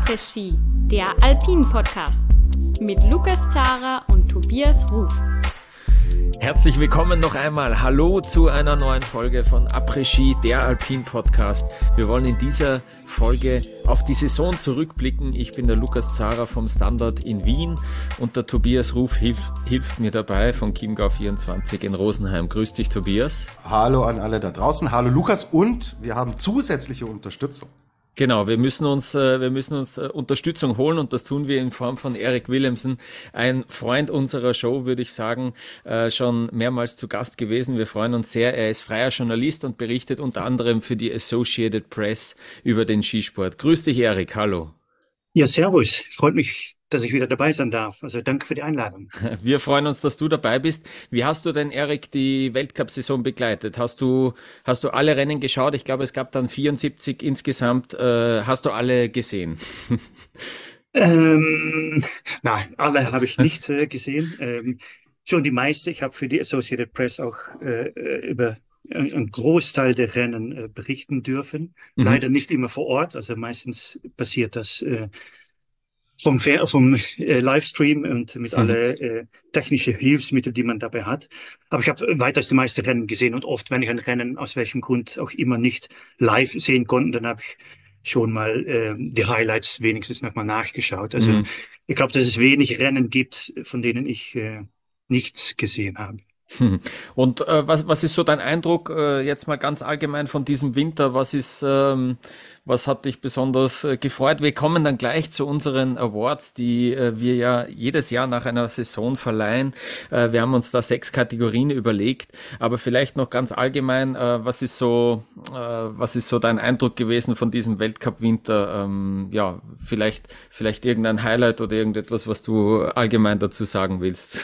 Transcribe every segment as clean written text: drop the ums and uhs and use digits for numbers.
Après-Ski, der Alpin-Podcast mit Lukas Zara und Tobias Ruf. Herzlich willkommen noch einmal. Hallo zu einer neuen Folge von Après-Ski, der Alpin-Podcast. Wir wollen in dieser Folge auf die Saison zurückblicken. Ich bin der Lukas Zara vom Standard in Wien und der Tobias Ruf hilft mir dabei von Chiemgau24 in Rosenheim. Grüß dich, Tobias. Hallo an alle da draußen. Hallo Lukas, und wir haben zusätzliche Unterstützung. Genau, wir müssen uns Unterstützung holen, und das tun wir in Form von Erik Willemsen, ein Freund unserer Show, würde ich sagen, schon mehrmals zu Gast gewesen. Wir freuen uns sehr. Er ist freier Journalist und berichtet unter anderem für die Associated Press über den Skisport. Grüß dich, Erik. Hallo. Ja, servus. Freut mich, dass ich wieder dabei sein darf. Also danke für die Einladung. Wir freuen uns, dass du dabei bist. Wie hast du denn, Erik, die Weltcup-Saison begleitet? Hast du alle Rennen geschaut? Ich glaube, es gab dann 74 insgesamt. Hast du alle gesehen? Nein, alle habe ich nicht gesehen. Schon die meisten. Ich habe für die Associated Press auch über einen Großteil der Rennen berichten dürfen. Leider nicht immer vor Ort. Also meistens passiert das vom Livestream und mit alle technische Hilfsmittel, die man dabei hat. Aber ich habe weitaus die meisten Rennen gesehen, und oft, wenn ich ein Rennen aus welchem Grund auch immer nicht live sehen konnte, dann habe ich schon mal die Highlights wenigstens nochmal nachgeschaut. Also ich glaube, dass es wenig Rennen gibt, von denen ich nichts gesehen habe. Und was ist so dein Eindruck jetzt mal ganz allgemein von diesem Winter? Was hat dich besonders gefreut? Wir kommen dann gleich zu unseren Awards, die wir ja jedes Jahr nach einer Saison verleihen. Wir haben uns da 6 Kategorien überlegt, aber vielleicht noch ganz allgemein, was ist so dein Eindruck gewesen von diesem Weltcup-Winter? Ja, vielleicht irgendein Highlight oder irgendetwas, was du allgemein dazu sagen willst.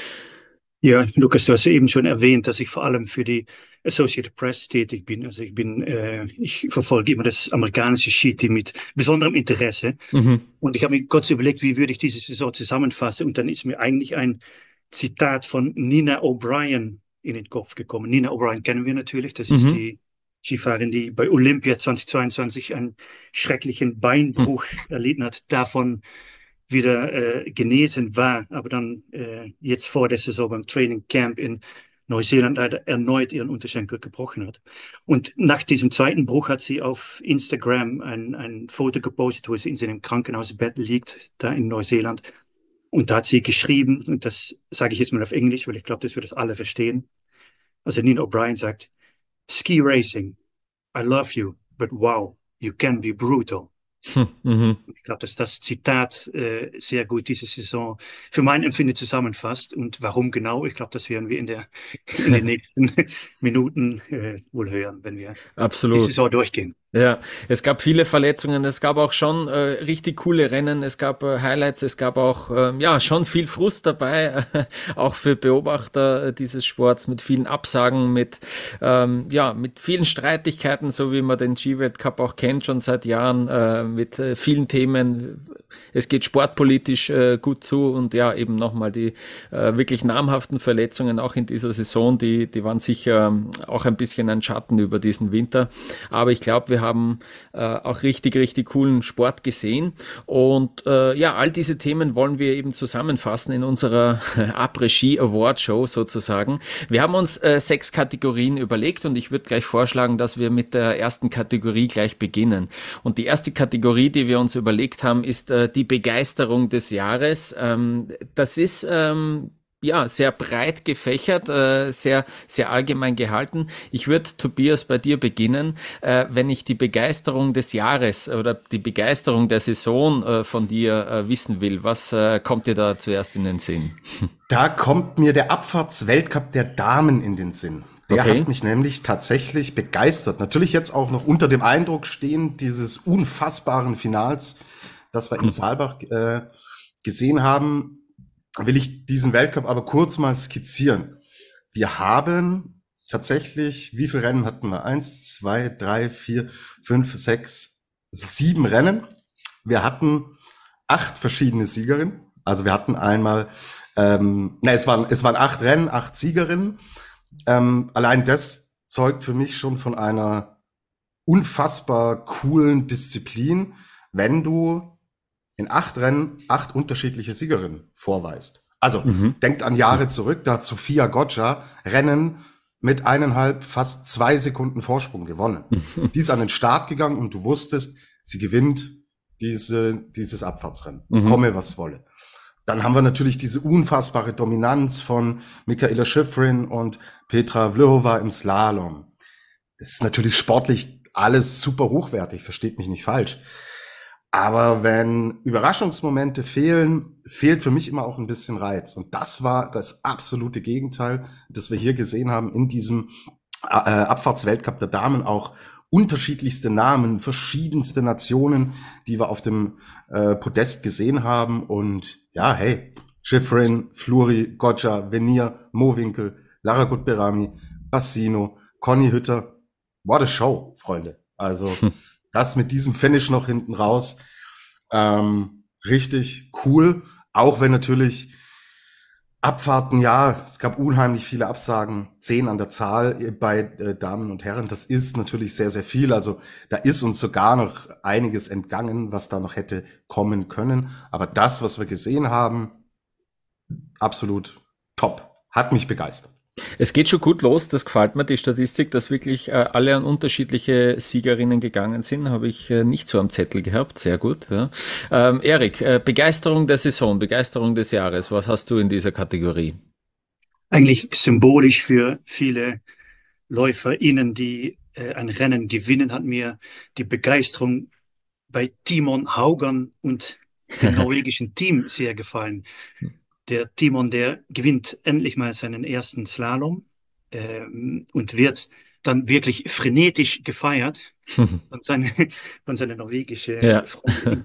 Ja, Lukas, du hast ja eben schon erwähnt, dass ich vor allem für die Associated Press tätig bin. Also ich verfolge immer das amerikanische Skiteam mit besonderem Interesse. Und ich habe mir kurz überlegt, wie würde ich diese Saison zusammenfassen? Und dann ist mir eigentlich ein Zitat von Nina O'Brien in den Kopf gekommen. Nina O'Brien kennen wir natürlich. Das ist die Skifahrerin, die bei Olympia 2022 einen schrecklichen Beinbruch erlitten hat. Davon wieder genesen war, aber dann jetzt vor der Saison beim Training Camp in Neuseeland leider erneut ihren Unterschenkel gebrochen hat. Und nach diesem zweiten Bruch hat sie auf Instagram ein Foto gepostet, wo sie in seinem Krankenhausbett liegt, da in Neuseeland. Und da hat sie geschrieben, und das sage ich jetzt mal auf Englisch, weil ich glaube, dass wir das alle verstehen. Also Nina O'Brien sagt: Ski Racing, I love you, but wow, you can be brutal. Ich glaube, dass das Zitat sehr gut diese Saison für mein Empfinden zusammenfasst. Und warum genau? Ich glaube, das werden wir in den nächsten Minuten wohl hören, wenn wir die Saison durchgehen. Ja, es gab viele Verletzungen, es gab auch schon richtig coole Rennen, es gab Highlights, es gab auch schon viel Frust dabei, auch für Beobachter dieses Sports, mit vielen Absagen, mit vielen Streitigkeiten, so wie man den Ski-Weltcup auch kennt, schon seit Jahren, mit vielen Themen. Es geht sportpolitisch gut zu, und ja, eben nochmal die wirklich namhaften Verletzungen auch in dieser Saison, die waren sicher auch ein bisschen ein Schatten über diesen Winter. Aber ich glaube, wir haben auch richtig, richtig coolen Sport gesehen. Und all diese Themen wollen wir eben zusammenfassen in unserer Après-Ski Award Show sozusagen. Wir haben uns 6 Kategorien überlegt, und ich würde gleich vorschlagen, dass wir mit der ersten Kategorie gleich beginnen. Und die erste Kategorie, die wir uns überlegt haben, ist die Begeisterung des Jahres. Das ist sehr breit gefächert, sehr, sehr allgemein gehalten. Ich würde, Tobias, bei dir beginnen. Wenn ich die Begeisterung des Jahres oder die Begeisterung der Saison von dir wissen will, was kommt dir da zuerst in den Sinn? Da kommt mir der Abfahrtsweltcup der Damen in den Sinn. Der hat mich nämlich tatsächlich begeistert. Natürlich jetzt auch noch unter dem Eindruck stehen dieses unfassbaren Finals, das wir in Saalbach gesehen haben, will ich diesen Weltcup aber kurz mal skizzieren. Wir haben tatsächlich, wie viele Rennen hatten wir? 1, 2, 3, 4, 5, 6, 7 Rennen. Wir hatten 8 verschiedene Siegerinnen. Also wir hatten einmal, es waren 8 Rennen, 8 Siegerinnen. Allein das zeugt für mich schon von einer unfassbar coolen Disziplin, wenn du in 8 Rennen 8 unterschiedliche Siegerinnen vorweist. Also denkt an Jahre zurück, da hat Sofia Goggia Rennen mit 1,5, fast 2 Sekunden Vorsprung gewonnen. Die ist an den Start gegangen und du wusstest, sie gewinnt dieses Abfahrtsrennen. Komme, was wolle. Dann haben wir natürlich diese unfassbare Dominanz von Mikaela Shiffrin und Petra Vlhova im Slalom. Es ist natürlich sportlich alles super hochwertig, versteht mich nicht falsch. Aber wenn Überraschungsmomente fehlen, fehlt für mich immer auch ein bisschen Reiz. Und das war das absolute Gegenteil, das wir hier gesehen haben in diesem Abfahrtsweltcup der Damen. Auch unterschiedlichste Namen, verschiedenste Nationen, die wir auf dem Podest gesehen haben. Und ja, hey, Shiffrin, Fleury, Goggia, Venier, Mowinkel, Lara Gutberami, Bassino, Conny Hütter. What a show, Freunde. Also das mit diesem Finish noch hinten raus, richtig cool. Auch wenn natürlich Abfahrten, ja, es gab unheimlich viele Absagen, 10 an der Zahl bei Damen und Herren. Das ist natürlich sehr, sehr viel. Also da ist uns sogar noch einiges entgangen, was da noch hätte kommen können. Aber das, was wir gesehen haben, absolut top. Hat mich begeistert. Es geht schon gut los, das gefällt mir, die Statistik, dass wirklich alle an unterschiedliche Siegerinnen gegangen sind, habe ich nicht so am Zettel gehabt, sehr gut. Ja. Erik, Begeisterung der Saison, Begeisterung des Jahres, was hast du in dieser Kategorie? Eigentlich symbolisch für viele LäuferInnen, die ein Rennen gewinnen, hat mir die Begeisterung bei Timon Haugan und dem norwegischen Team sehr gefallen. Der Timon, der gewinnt endlich mal seinen ersten Slalom und wird dann wirklich frenetisch gefeiert von seiner norwegischen Freundin,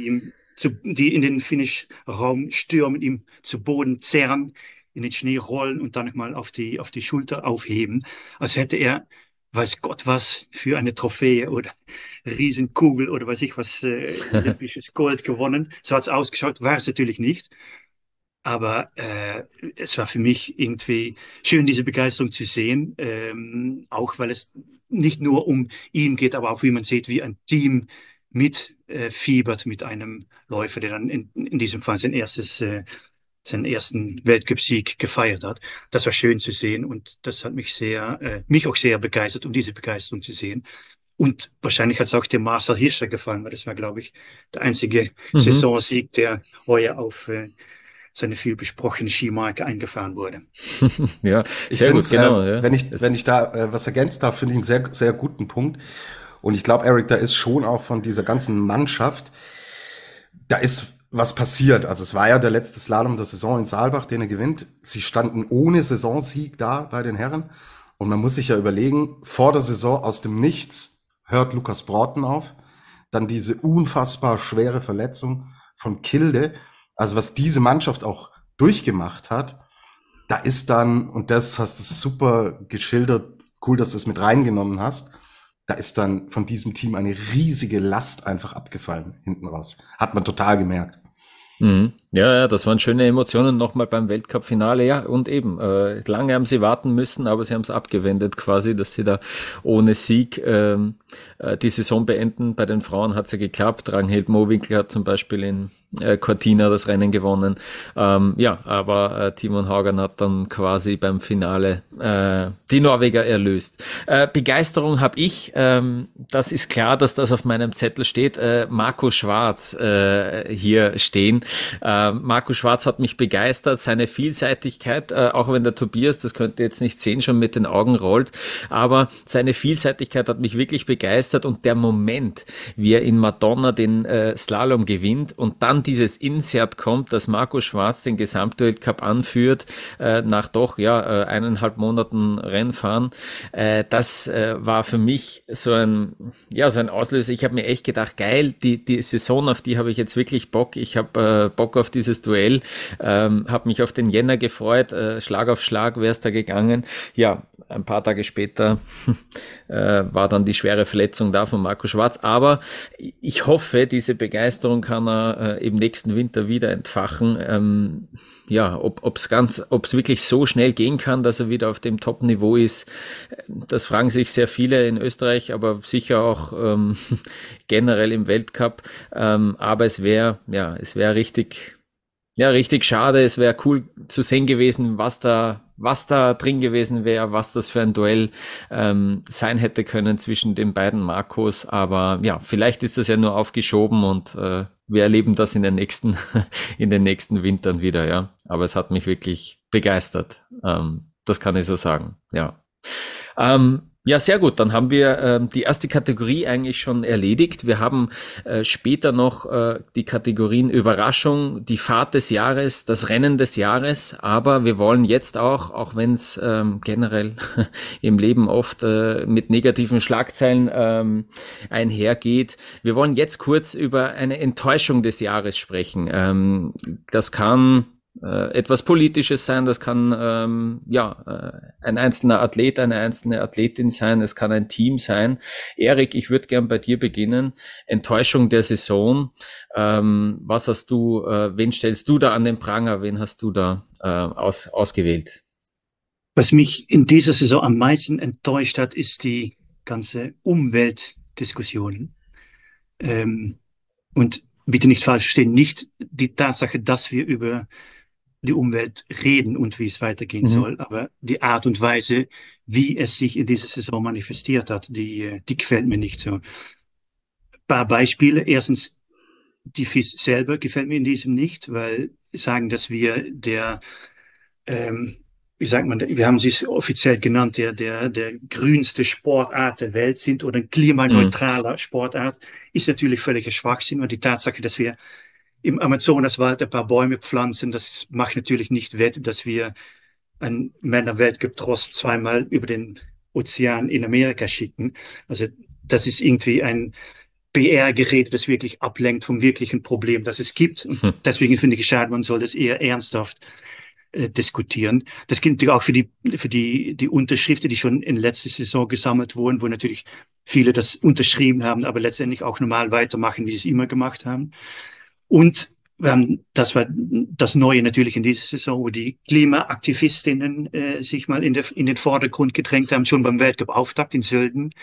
die in den Finish-Raum stürmen, ihm zu Boden zerren, in den Schnee rollen und dann nochmal auf die Schulter aufheben, als hätte er, weiß Gott was, für eine Trophäe oder Riesenkugel oder weiß ich was, olympisches Gold gewonnen. So hat es ausgeschaut, war es natürlich nicht. Aber es war für mich irgendwie schön, diese Begeisterung zu sehen, auch weil es nicht nur um ihn geht, aber auch wie man sieht, wie ein Team mitfiebert mit einem Läufer, der dann in diesem Fall seinen ersten Weltcupsieg gefeiert hat. Das war schön zu sehen und das hat mich auch sehr begeistert, um diese Begeisterung zu sehen. Und wahrscheinlich hat es auch dem Marcel Hirscher gefallen, weil das war, glaube ich, der einzige Saisonsieg, der heuer auf seine viel besprochene Skimarke eingefahren wurde. Ja, sehr gut, genau. Ja. Wenn ich da was ergänzen darf, finde ich einen sehr, sehr guten Punkt. Und ich glaube, Eric, da ist schon auch von dieser ganzen Mannschaft, da ist was passiert. Also es war ja der letzte Slalom der Saison in Saalbach, den er gewinnt. Sie standen ohne Saisonsieg da bei den Herren. Und man muss sich ja überlegen, vor der Saison aus dem Nichts hört Lukas Broughton auf. Dann diese unfassbar schwere Verletzung von Kilde. Also was diese Mannschaft auch durchgemacht hat, da ist dann, und das hast du super geschildert, cool, dass du es mit reingenommen hast, da ist dann von diesem Team eine riesige Last einfach abgefallen hinten raus. Hat man total gemerkt. Ja, das waren schöne Emotionen nochmal beim Weltcup-Finale. Ja, und eben, lange haben sie warten müssen, aber sie haben es abgewendet quasi, dass sie da ohne Sieg die Saison beenden. Bei den Frauen hat es ja geklappt. Ragnhild Mowinkel hat zum Beispiel in Cortina das Rennen gewonnen. Aber Timon Haugan hat dann quasi beim Finale die Norweger erlöst. Begeisterung habe ich, das ist klar, dass das auf meinem Zettel steht, Marco Schwarz hier stehen. Marco Schwarz hat mich begeistert, seine Vielseitigkeit, auch wenn der Tobias, das könnt ihr jetzt nicht sehen, schon mit den Augen rollt, aber seine Vielseitigkeit hat mich wirklich begeistert und der Moment, wie er in Madonna den Slalom gewinnt und dann dieses Insert kommt, dass Marco Schwarz den Gesamtweltcup anführt, nach doch 1,5 Monaten Rennfahren, das war für mich so ein Auslöser. Ich habe mir echt gedacht, geil, die Saison, auf die habe ich jetzt wirklich Bock. Ich habe Bock auf dieses Duell, habe mich auf den Jänner gefreut, Schlag auf Schlag wäre es da gegangen. Ja, ein paar Tage später war dann die schwere Verletzung da von Marco Schwarz, aber ich hoffe, diese Begeisterung kann er im nächsten Winter wieder entfachen. Ja, ob es wirklich so schnell gehen kann, dass er wieder auf dem Top-Niveau ist, das fragen sich sehr viele in Österreich, aber sicher auch generell im Weltcup. Aber es wäre richtig schade. Es wäre cool zu sehen gewesen, was da drin gewesen wäre, was das für ein Duell sein hätte können zwischen den beiden Marcos. Aber ja, vielleicht ist das ja nur aufgeschoben und wir erleben das in den nächsten Wintern wieder, ja. Aber es hat mich wirklich begeistert. Das kann ich so sagen, ja. Ja, sehr gut. Dann haben wir die erste Kategorie eigentlich schon erledigt. Wir haben später noch die Kategorien Überraschung, die Fahrt des Jahres, das Rennen des Jahres. Aber wir wollen jetzt auch wenn es generell im Leben oft mit negativen Schlagzeilen einhergeht, wir wollen jetzt kurz über eine Enttäuschung des Jahres sprechen. Das kann etwas Politisches sein, das kann ein einzelner Athlet, eine einzelne Athletin sein, es kann ein Team sein. Erik, ich würde gern bei dir beginnen. Enttäuschung der Saison. Was hast du, wen stellst du da an den Pranger? Wen hast du da ausgewählt? Was mich in dieser Saison am meisten enttäuscht hat, ist die ganze Umweltdiskussion. Und bitte nicht falsch verstehen, nicht die Tatsache, dass wir über die Umwelt reden und wie es weitergehen soll, aber die Art und Weise, wie es sich in dieser Saison manifestiert hat, die gefällt mir nicht so. Ein paar Beispiele. Erstens, die FIS selber gefällt mir in diesem nicht, weil sagen, dass wir wie sagt man, wir haben sie offiziell genannt, der grünste Sportart der Welt sind oder ein klimaneutraler Sportart, ist natürlich völliger Schwachsinn. Und die Tatsache, dass wir im Amazonaswald ein paar Bäume pflanzen, das macht natürlich nicht wett, dass wir einen Männer-Weltcup-Trost zweimal über den Ozean in Amerika schicken. Also das ist irgendwie ein PR-Gerät, das wirklich ablenkt vom wirklichen Problem, das es gibt. Und deswegen finde ich es schade, man soll das eher ernsthaft diskutieren. Das gilt natürlich auch für die Unterschriften, die schon in letzter Saison gesammelt wurden, wo natürlich viele das unterschrieben haben, aber letztendlich auch normal weitermachen, wie sie es immer gemacht haben. Und das war das Neue natürlich in dieser Saison, wo die Klimaaktivistinnen sich mal in den Vordergrund gedrängt haben, schon beim Weltcup-Auftakt in Sölden,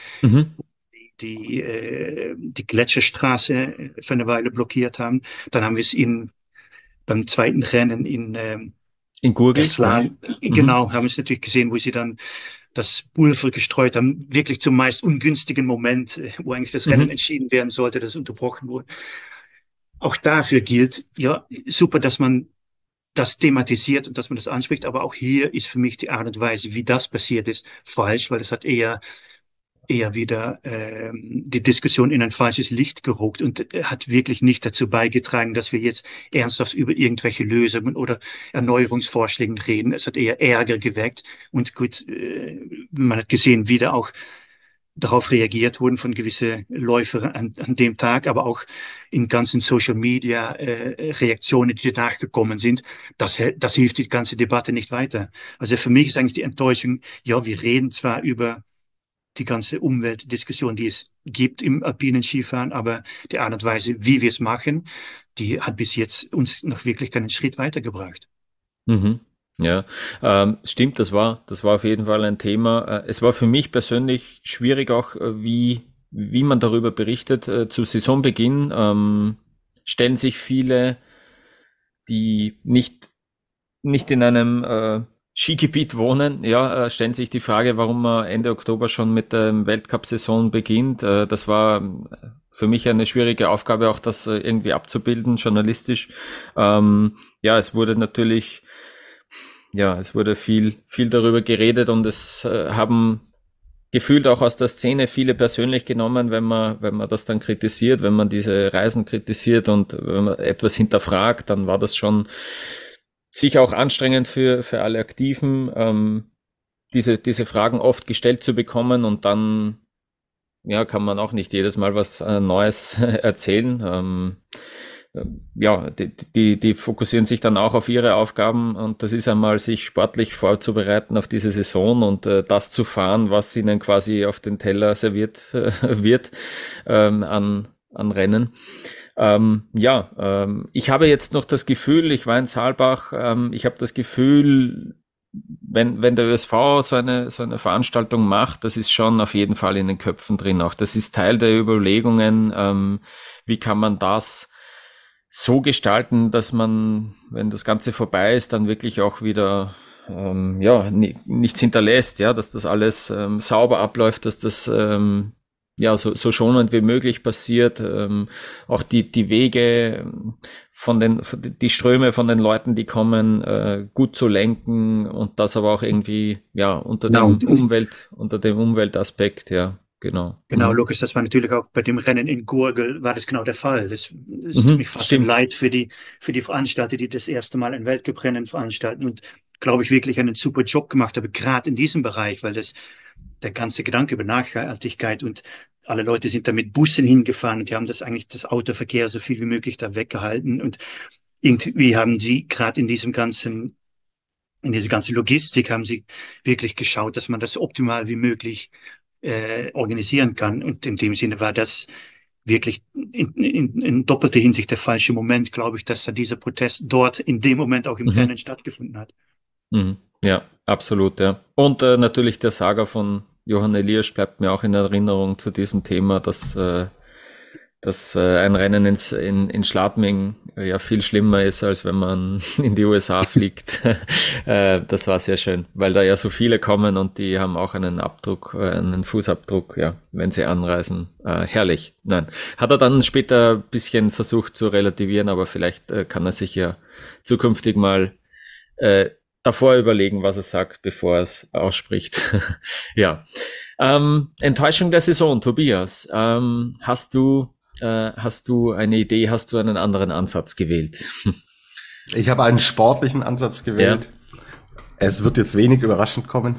die Gletscherstraße für eine Weile blockiert haben. Dann haben wir es beim zweiten Rennen in Gurgel. Genau, haben wir es natürlich gesehen, wo sie dann das Pulver gestreut haben, wirklich zum meist ungünstigen Moment, wo eigentlich das Rennen entschieden werden sollte, das unterbrochen wurde. Auch dafür gilt, ja, super, dass man das thematisiert und dass man das anspricht, aber auch hier ist für mich die Art und Weise, wie das passiert ist, falsch, weil das hat eher wieder die Diskussion in ein falsches Licht gerückt und hat wirklich nicht dazu beigetragen, dass wir jetzt ernsthaft über irgendwelche Lösungen oder Erneuerungsvorschläge reden. Es hat eher Ärger geweckt und gut, man hat gesehen, wie da auch darauf reagiert wurden von gewissen Läufern an dem Tag, aber auch in ganzen Social Media Reaktionen, die danach gekommen sind. Das hilft die ganze Debatte nicht weiter. Also für mich ist eigentlich die Enttäuschung, ja, wir reden zwar über die ganze Umweltdiskussion, die es gibt im alpinen Skifahren, aber die Art und Weise, wie wir es machen, die hat bis jetzt uns noch wirklich keinen Schritt weitergebracht. Ja, stimmt, das war auf jeden Fall ein Thema. Es war für mich persönlich schwierig auch, wie man darüber berichtet. Zu Saisonbeginn stellen sich viele, die nicht in einem Skigebiet wohnen, ja, stellen sich die Frage, warum man Ende Oktober schon mit der Weltcup-Saison beginnt. Das war für mich eine schwierige Aufgabe, auch das irgendwie abzubilden, journalistisch. Es wurde viel darüber geredet und es haben gefühlt auch aus der Szene viele persönlich genommen, wenn man das dann kritisiert, wenn man diese Reisen kritisiert und wenn man etwas hinterfragt, dann war das schon sicher auch anstrengend für alle Aktiven, diese Fragen oft gestellt zu bekommen und dann kann man auch nicht jedes Mal was Neues erzählen. ja, die fokussieren sich dann auch auf ihre Aufgaben und das ist einmal, sich sportlich vorzubereiten auf diese Saison und das zu fahren, was ihnen quasi auf den Teller serviert wird an Rennen. Ich habe jetzt noch das Gefühl, ich war in Saalbach, ich habe das Gefühl, wenn der ÖSV so eine Veranstaltung macht, das ist schon auf jeden Fall in den Köpfen drin auch. Das ist Teil der Überlegungen, wie kann man das so gestalten, dass man, wenn das Ganze vorbei ist, dann wirklich auch wieder nichts hinterlässt, ja, dass das alles sauber abläuft, dass das so schonend wie möglich passiert, auch die Wege die Ströme von den Leuten, die kommen, gut zu lenken und das aber auch irgendwie, ja, unter dem Umweltaspekt, ja, genau. Genau, Lukas, das war natürlich auch bei dem Rennen in Gurgel war das genau der Fall. Das tut mich fast leid für die Veranstalter, die das erste Mal ein Weltcuprennen veranstalten und, glaube ich, wirklich einen super Job gemacht haben, gerade in diesem Bereich, weil der ganze Gedanke über Nachhaltigkeit und alle Leute sind da mit Bussen hingefahren und die haben das Autoverkehr so viel wie möglich da weggehalten und irgendwie haben sie gerade in dieser ganzen Logistik haben sie wirklich geschaut, dass man das so optimal wie möglich organisieren kann und in dem Sinne war das wirklich in doppelter Hinsicht der falsche Moment, glaube ich, dass da dieser Protest dort in dem Moment auch im Rennen stattgefunden hat. Ja, absolut, ja. Und natürlich der Saga von Johann Eliasch bleibt mir auch in Erinnerung zu diesem Thema, dass ein Rennen in Schladming ja viel schlimmer ist, als wenn man in die USA fliegt. Das war sehr schön, weil da ja so viele kommen und die haben auch einen Fußabdruck, ja, wenn sie anreisen. Herrlich. Nein. Hat er dann später ein bisschen versucht zu relativieren, aber vielleicht kann er sich ja zukünftig mal davor überlegen, was er sagt, bevor er es ausspricht. Ja. Enttäuschung der Saison, Tobias. Hast du eine Idee, hast du einen anderen Ansatz gewählt? Ich habe einen sportlichen Ansatz gewählt. Ja. Es wird jetzt wenig überraschend kommen.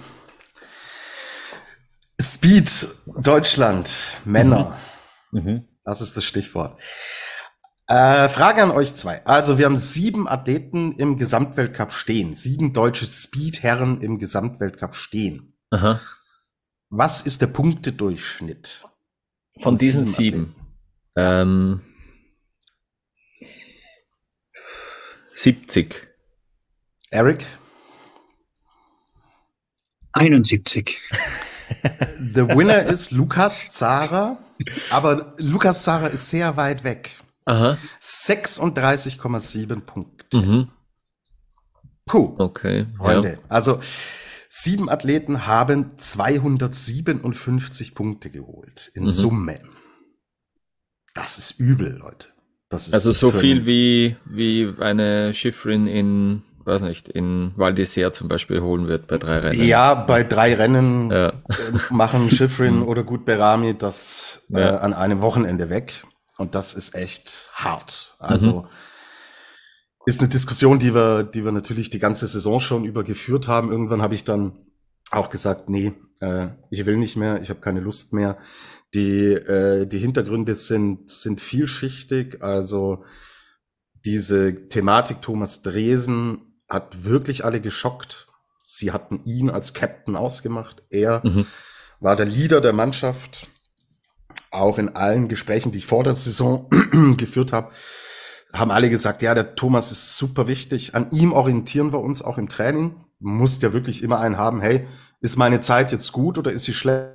Speed Deutschland, Männer. Das ist das Stichwort. Frage an euch zwei. Also wir haben 7 Athleten im Gesamtweltcup stehen. 7 deutsche Speedherren im Gesamtweltcup stehen. Aha. Was ist der Punktedurchschnitt von diesen 7? 70. Eric? 71. The winner ist Lukas Zara, aber Lukas Zara ist sehr weit weg. Aha. 36,7 Punkte. Cool. Okay. Freunde. Ja. Also 7 Athleten haben 257 Punkte geholt in Summe. Das ist übel, Leute. Das ist also so viel wie eine Schifrin in Val d'Isère zum Beispiel holen wird bei 3 Rennen. Ja, bei 3 Rennen machen Schifrin oder Gut Berami das an einem Wochenende weg. Und das ist echt hart. Also ist eine Diskussion, die wir natürlich die ganze Saison schon über geführt haben. Irgendwann habe ich dann auch gesagt, nee, ich will nicht mehr, ich habe keine Lust mehr. Die Hintergründe sind vielschichtig. Also diese Thematik Thomas Dresen hat wirklich alle geschockt. Sie hatten ihn als Captain ausgemacht. Er war der Leader der Mannschaft. Auch in allen Gesprächen, die ich vor der Saison geführt habe, haben alle gesagt, ja, der Thomas ist super wichtig. An ihm orientieren wir uns auch im Training. Man muss ja wirklich immer einen haben, hey, ist meine Zeit jetzt gut oder ist sie schlecht?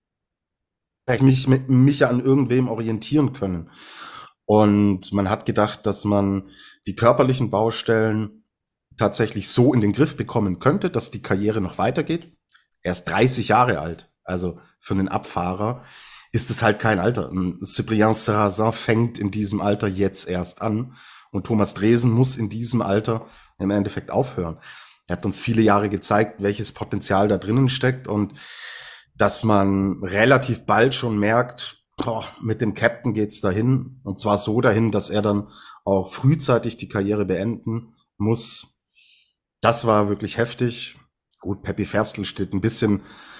Mich ja an irgendwem orientieren können. Und man hat gedacht, dass man die körperlichen Baustellen tatsächlich so in den Griff bekommen könnte, dass die Karriere noch weitergeht. Er ist 30 Jahre alt, also für einen Abfahrer ist es halt kein Alter. Cyprien Sarrazin fängt in diesem Alter jetzt erst an und Thomas Dresen muss in diesem Alter im Endeffekt aufhören. Er hat uns viele Jahre gezeigt, welches Potenzial da drinnen steckt und dass man relativ bald schon merkt, mit dem Captain geht's dahin und zwar so dahin, dass er dann auch frühzeitig die Karriere beenden muss. Das war wirklich heftig. Gut, Peppi Ferstl steht ein bisschen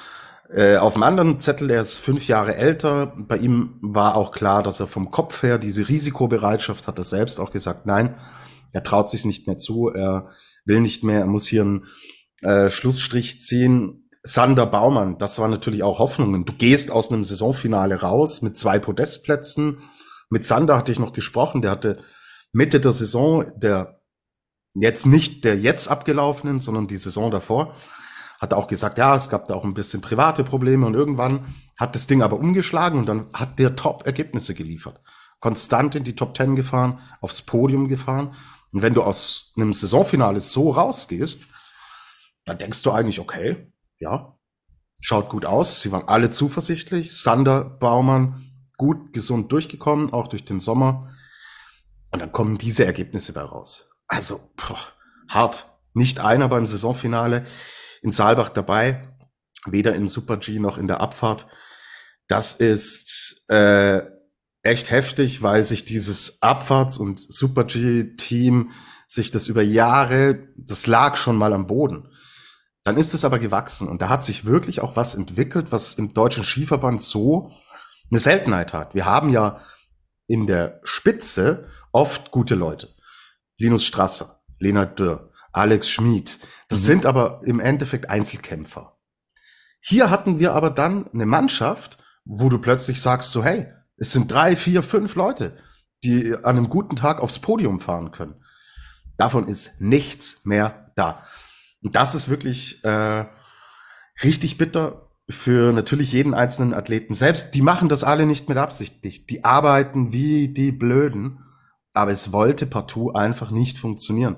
Auf dem anderen Zettel, der ist 5 Jahre älter, bei ihm war auch klar, dass er vom Kopf her diese Risikobereitschaft hat, er selbst auch gesagt, nein, er traut sich nicht mehr zu, er will nicht mehr, er muss hier einen Schlussstrich ziehen. Sander Baumann, das war natürlich auch Hoffnungen. Du gehst aus einem Saisonfinale raus mit 2 Podestplätzen. Mit Sander hatte ich noch gesprochen, der hatte Mitte der Saison, der jetzt abgelaufenen, sondern die Saison davor, hat auch gesagt, ja, es gab da auch ein bisschen private Probleme und irgendwann hat das Ding aber umgeschlagen und dann hat der Top-Ergebnisse geliefert. Konstant in die Top 10 gefahren, aufs Podium gefahren. Und wenn du aus einem Saisonfinale so rausgehst, dann denkst du eigentlich, okay, ja, schaut gut aus. Sie waren alle zuversichtlich. Sander, Baumann, gut, gesund durchgekommen, auch durch den Sommer. Und dann kommen diese Ergebnisse bei raus. Also, hart. Nicht einer beim Saisonfinale in Saalbach dabei, weder im Super-G noch in der Abfahrt. Das ist echt heftig, weil sich dieses Abfahrts- und Super-G-Team sich das über Jahre, das lag schon mal am Boden. Dann ist es aber gewachsen und da hat sich wirklich auch was entwickelt, was im Deutschen Skiverband so eine Seltenheit hat. Wir haben ja in der Spitze oft gute Leute. Linus Strasser, Lennart Dürr, Alex Schmid. Das sind aber im Endeffekt Einzelkämpfer. Hier hatten wir aber dann eine Mannschaft, wo du plötzlich sagst so, hey, es sind 3, 4, 5 Leute, die an einem guten Tag aufs Podium fahren können. Davon ist nichts mehr da. Und das ist wirklich richtig bitter für natürlich jeden einzelnen Athleten selbst. Die machen das alle nicht mit Absicht. Die arbeiten wie die Blöden, aber es wollte partout einfach nicht funktionieren.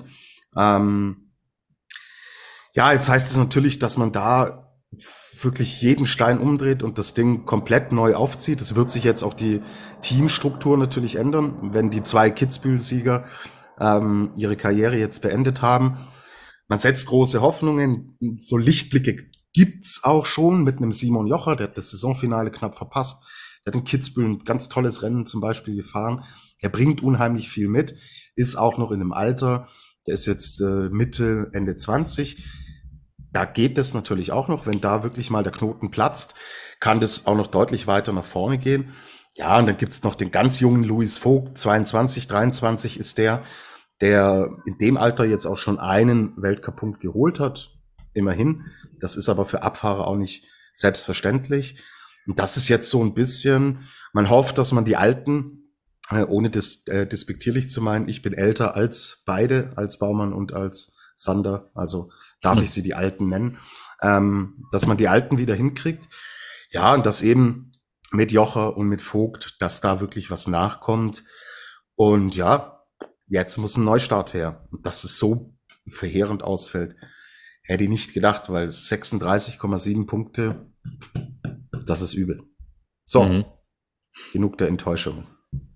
Ja, jetzt heißt es natürlich, dass man da wirklich jeden Stein umdreht und das Ding komplett neu aufzieht. Es wird sich jetzt auch die Teamstruktur natürlich ändern, wenn die 2 Kitzbühel-Sieger ihre Karriere jetzt beendet haben. Man setzt große Hoffnungen, so Lichtblicke gibt's auch schon mit einem Simon Jocher, der hat das Saisonfinale knapp verpasst. Der hat in Kitzbühel ein ganz tolles Rennen zum Beispiel gefahren. Er bringt unheimlich viel mit, ist auch noch in einem Alter, der ist jetzt Mitte, Ende 20. Da geht es natürlich auch noch, wenn da wirklich mal der Knoten platzt, kann das auch noch deutlich weiter nach vorne gehen. Ja, und dann gibt's noch den ganz jungen Luis Vogt, 22, 23 ist der in dem Alter jetzt auch schon einen Weltcup-Punkt geholt hat. Immerhin. Das ist aber für Abfahrer auch nicht selbstverständlich. Und das ist jetzt so ein bisschen, man hofft, dass man die Alten, ohne das despektierlich zu meinen, ich bin älter als beide, als Baumann und als Sander, also darf ich sie die Alten nennen, dass man die Alten wieder hinkriegt. Ja, und dass eben mit Jocher und mit Vogt, dass da wirklich was nachkommt. Und ja, jetzt muss ein Neustart her. Und dass es so verheerend ausfällt, hätte ich nicht gedacht, weil 36,7 Punkte, das ist übel. So, genug der Enttäuschungen.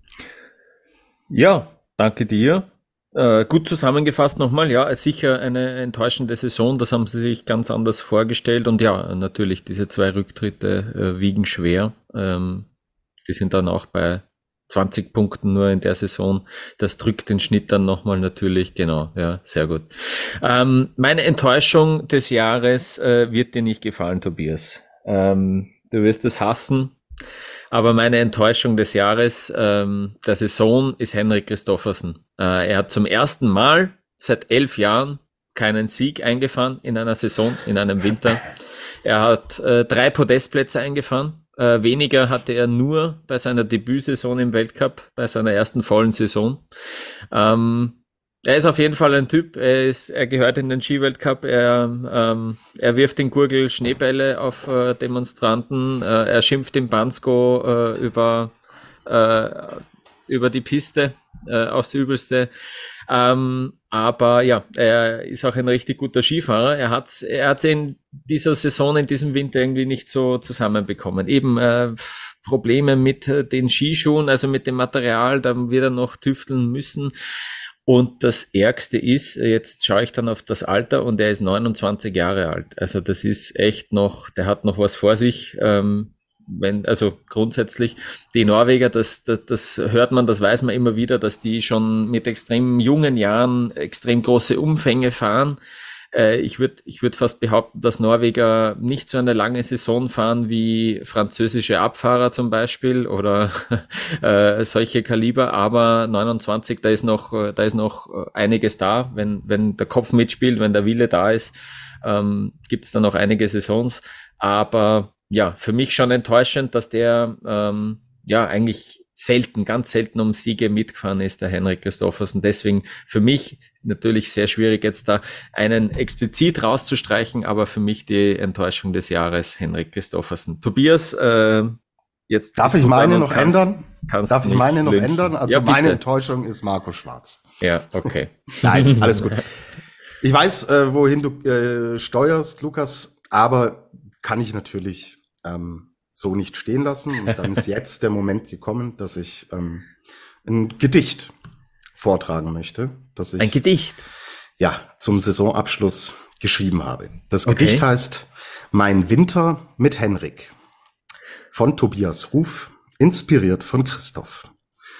Ja, danke dir. Gut zusammengefasst nochmal, ja, sicher eine enttäuschende Saison, das haben sie sich ganz anders vorgestellt und ja, natürlich, diese 2 Rücktritte wiegen schwer. Die sind dann auch bei 20 Punkten nur in der Saison. Das drückt den Schnitt dann nochmal natürlich, genau, ja, sehr gut. Meine Enttäuschung des Jahres wird dir nicht gefallen, Tobias. Du wirst es hassen, aber meine Enttäuschung des Jahres, der Saison, ist Henrik Kristoffersen. Er hat zum ersten Mal seit 11 Jahren keinen Sieg eingefahren in einer Saison, in einem Winter. Er hat 3 Podestplätze eingefahren. Weniger hatte er nur bei seiner Debütsaison im Weltcup, bei seiner ersten vollen Saison. Er ist auf jeden Fall ein Typ, er gehört in den Skiweltcup, er wirft in Gurgel Schneebälle auf Demonstranten, er schimpft im Bansko über die Piste aufs Übelste. Aber ja, er ist auch ein richtig guter Skifahrer. Er hat's in dieser Saison, in diesem Winter irgendwie nicht so zusammenbekommen. Eben Probleme mit den Skischuhen, also mit dem Material, da wird er noch tüfteln müssen. Und das Ärgste ist, jetzt schaue ich dann auf das Alter und er ist 29 Jahre alt. Also das ist echt noch, der hat noch was vor sich. Also grundsätzlich die Norweger, das hört man, das weiß man immer wieder, dass die schon mit extrem jungen Jahren extrem große Umfänge fahren. Ich würd fast behaupten, dass Norweger nicht so eine lange Saison fahren wie französische Abfahrer zum Beispiel oder solche Kaliber, aber 29, da ist noch einiges da, wenn der Kopf mitspielt, wenn der Wille da ist, gibt es da noch einige Saisons, aber ja, für mich schon enttäuschend, dass der eigentlich ganz selten um Siege mitgefahren ist, der Henrik Kristoffersen. Deswegen für mich natürlich sehr schwierig, jetzt da einen explizit rauszustreichen, aber für mich die Enttäuschung des Jahres, Henrik Kristoffersen. Tobias, jetzt darf ich meine noch ändern? Darf ich meine noch ändern? Also ja, meine Enttäuschung ist Marco Schwarz. Ja, okay. Nein, alles gut. Ich weiß, wohin du steuerst, Lukas, aber kann ich natürlich so nicht stehen lassen. Und dann ist jetzt der Moment gekommen, dass ich ein Gedicht vortragen möchte. Ein Gedicht? Ja, zum Saisonabschluss geschrieben habe. Das Gedicht heißt Mein Winter mit Henrik von Tobias Ruf, inspiriert von Christoph.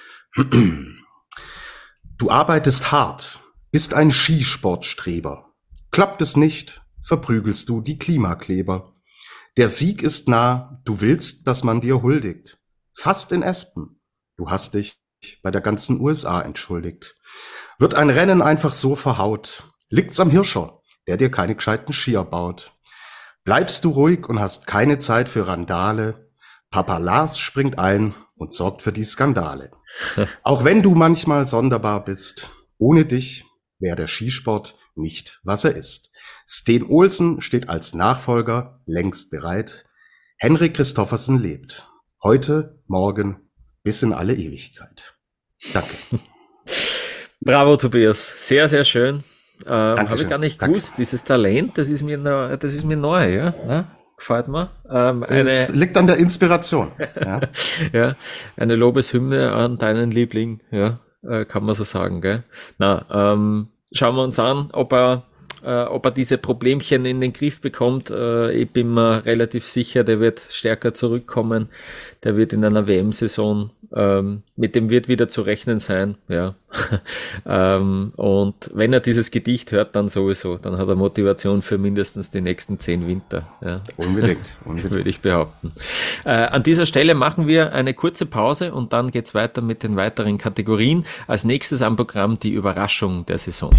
Du arbeitest hart, bist ein Skisportstreber. Klappt es nicht, verprügelst du die Klimakleber. Der Sieg ist nah, du willst, dass man dir huldigt. Fast in Espen, du hast dich bei der ganzen USA entschuldigt. Wird ein Rennen einfach so verhaut, liegt's am Hirscher, der dir keine gescheiten Skier baut. Bleibst du ruhig und hast keine Zeit für Randale, Papa Lars springt ein und sorgt für die Skandale. Auch wenn du manchmal sonderbar bist, ohne dich wäre der Skisport nicht, was er ist. Sten Olsen steht als Nachfolger längst bereit. Henrik Kristoffersen lebt. Heute, morgen, bis in alle Ewigkeit. Danke. Bravo, Tobias. Sehr, sehr schön. Habe ich gar nicht gewusst. Dieses Talent, das ist mir neu, ja? Gefällt mir. Es liegt an der Inspiration. Ja. Ja, eine Lobeshymne an deinen Liebling, ja, kann man so sagen, gell? Schauen wir uns an, ob er diese Problemchen in den Griff bekommt. Ich bin mir relativ sicher, der wird stärker zurückkommen. Der wird in einer WM-Saison, mit dem wird wieder zu rechnen sein. Ja. Und wenn er dieses Gedicht hört, dann sowieso. Dann hat er Motivation für mindestens die nächsten 10 Winter. Ja. Unbedingt. Würde ich behaupten. An dieser Stelle machen wir eine kurze Pause und dann geht's weiter mit den weiteren Kategorien. Als nächstes am Programm die Überraschung der Saison.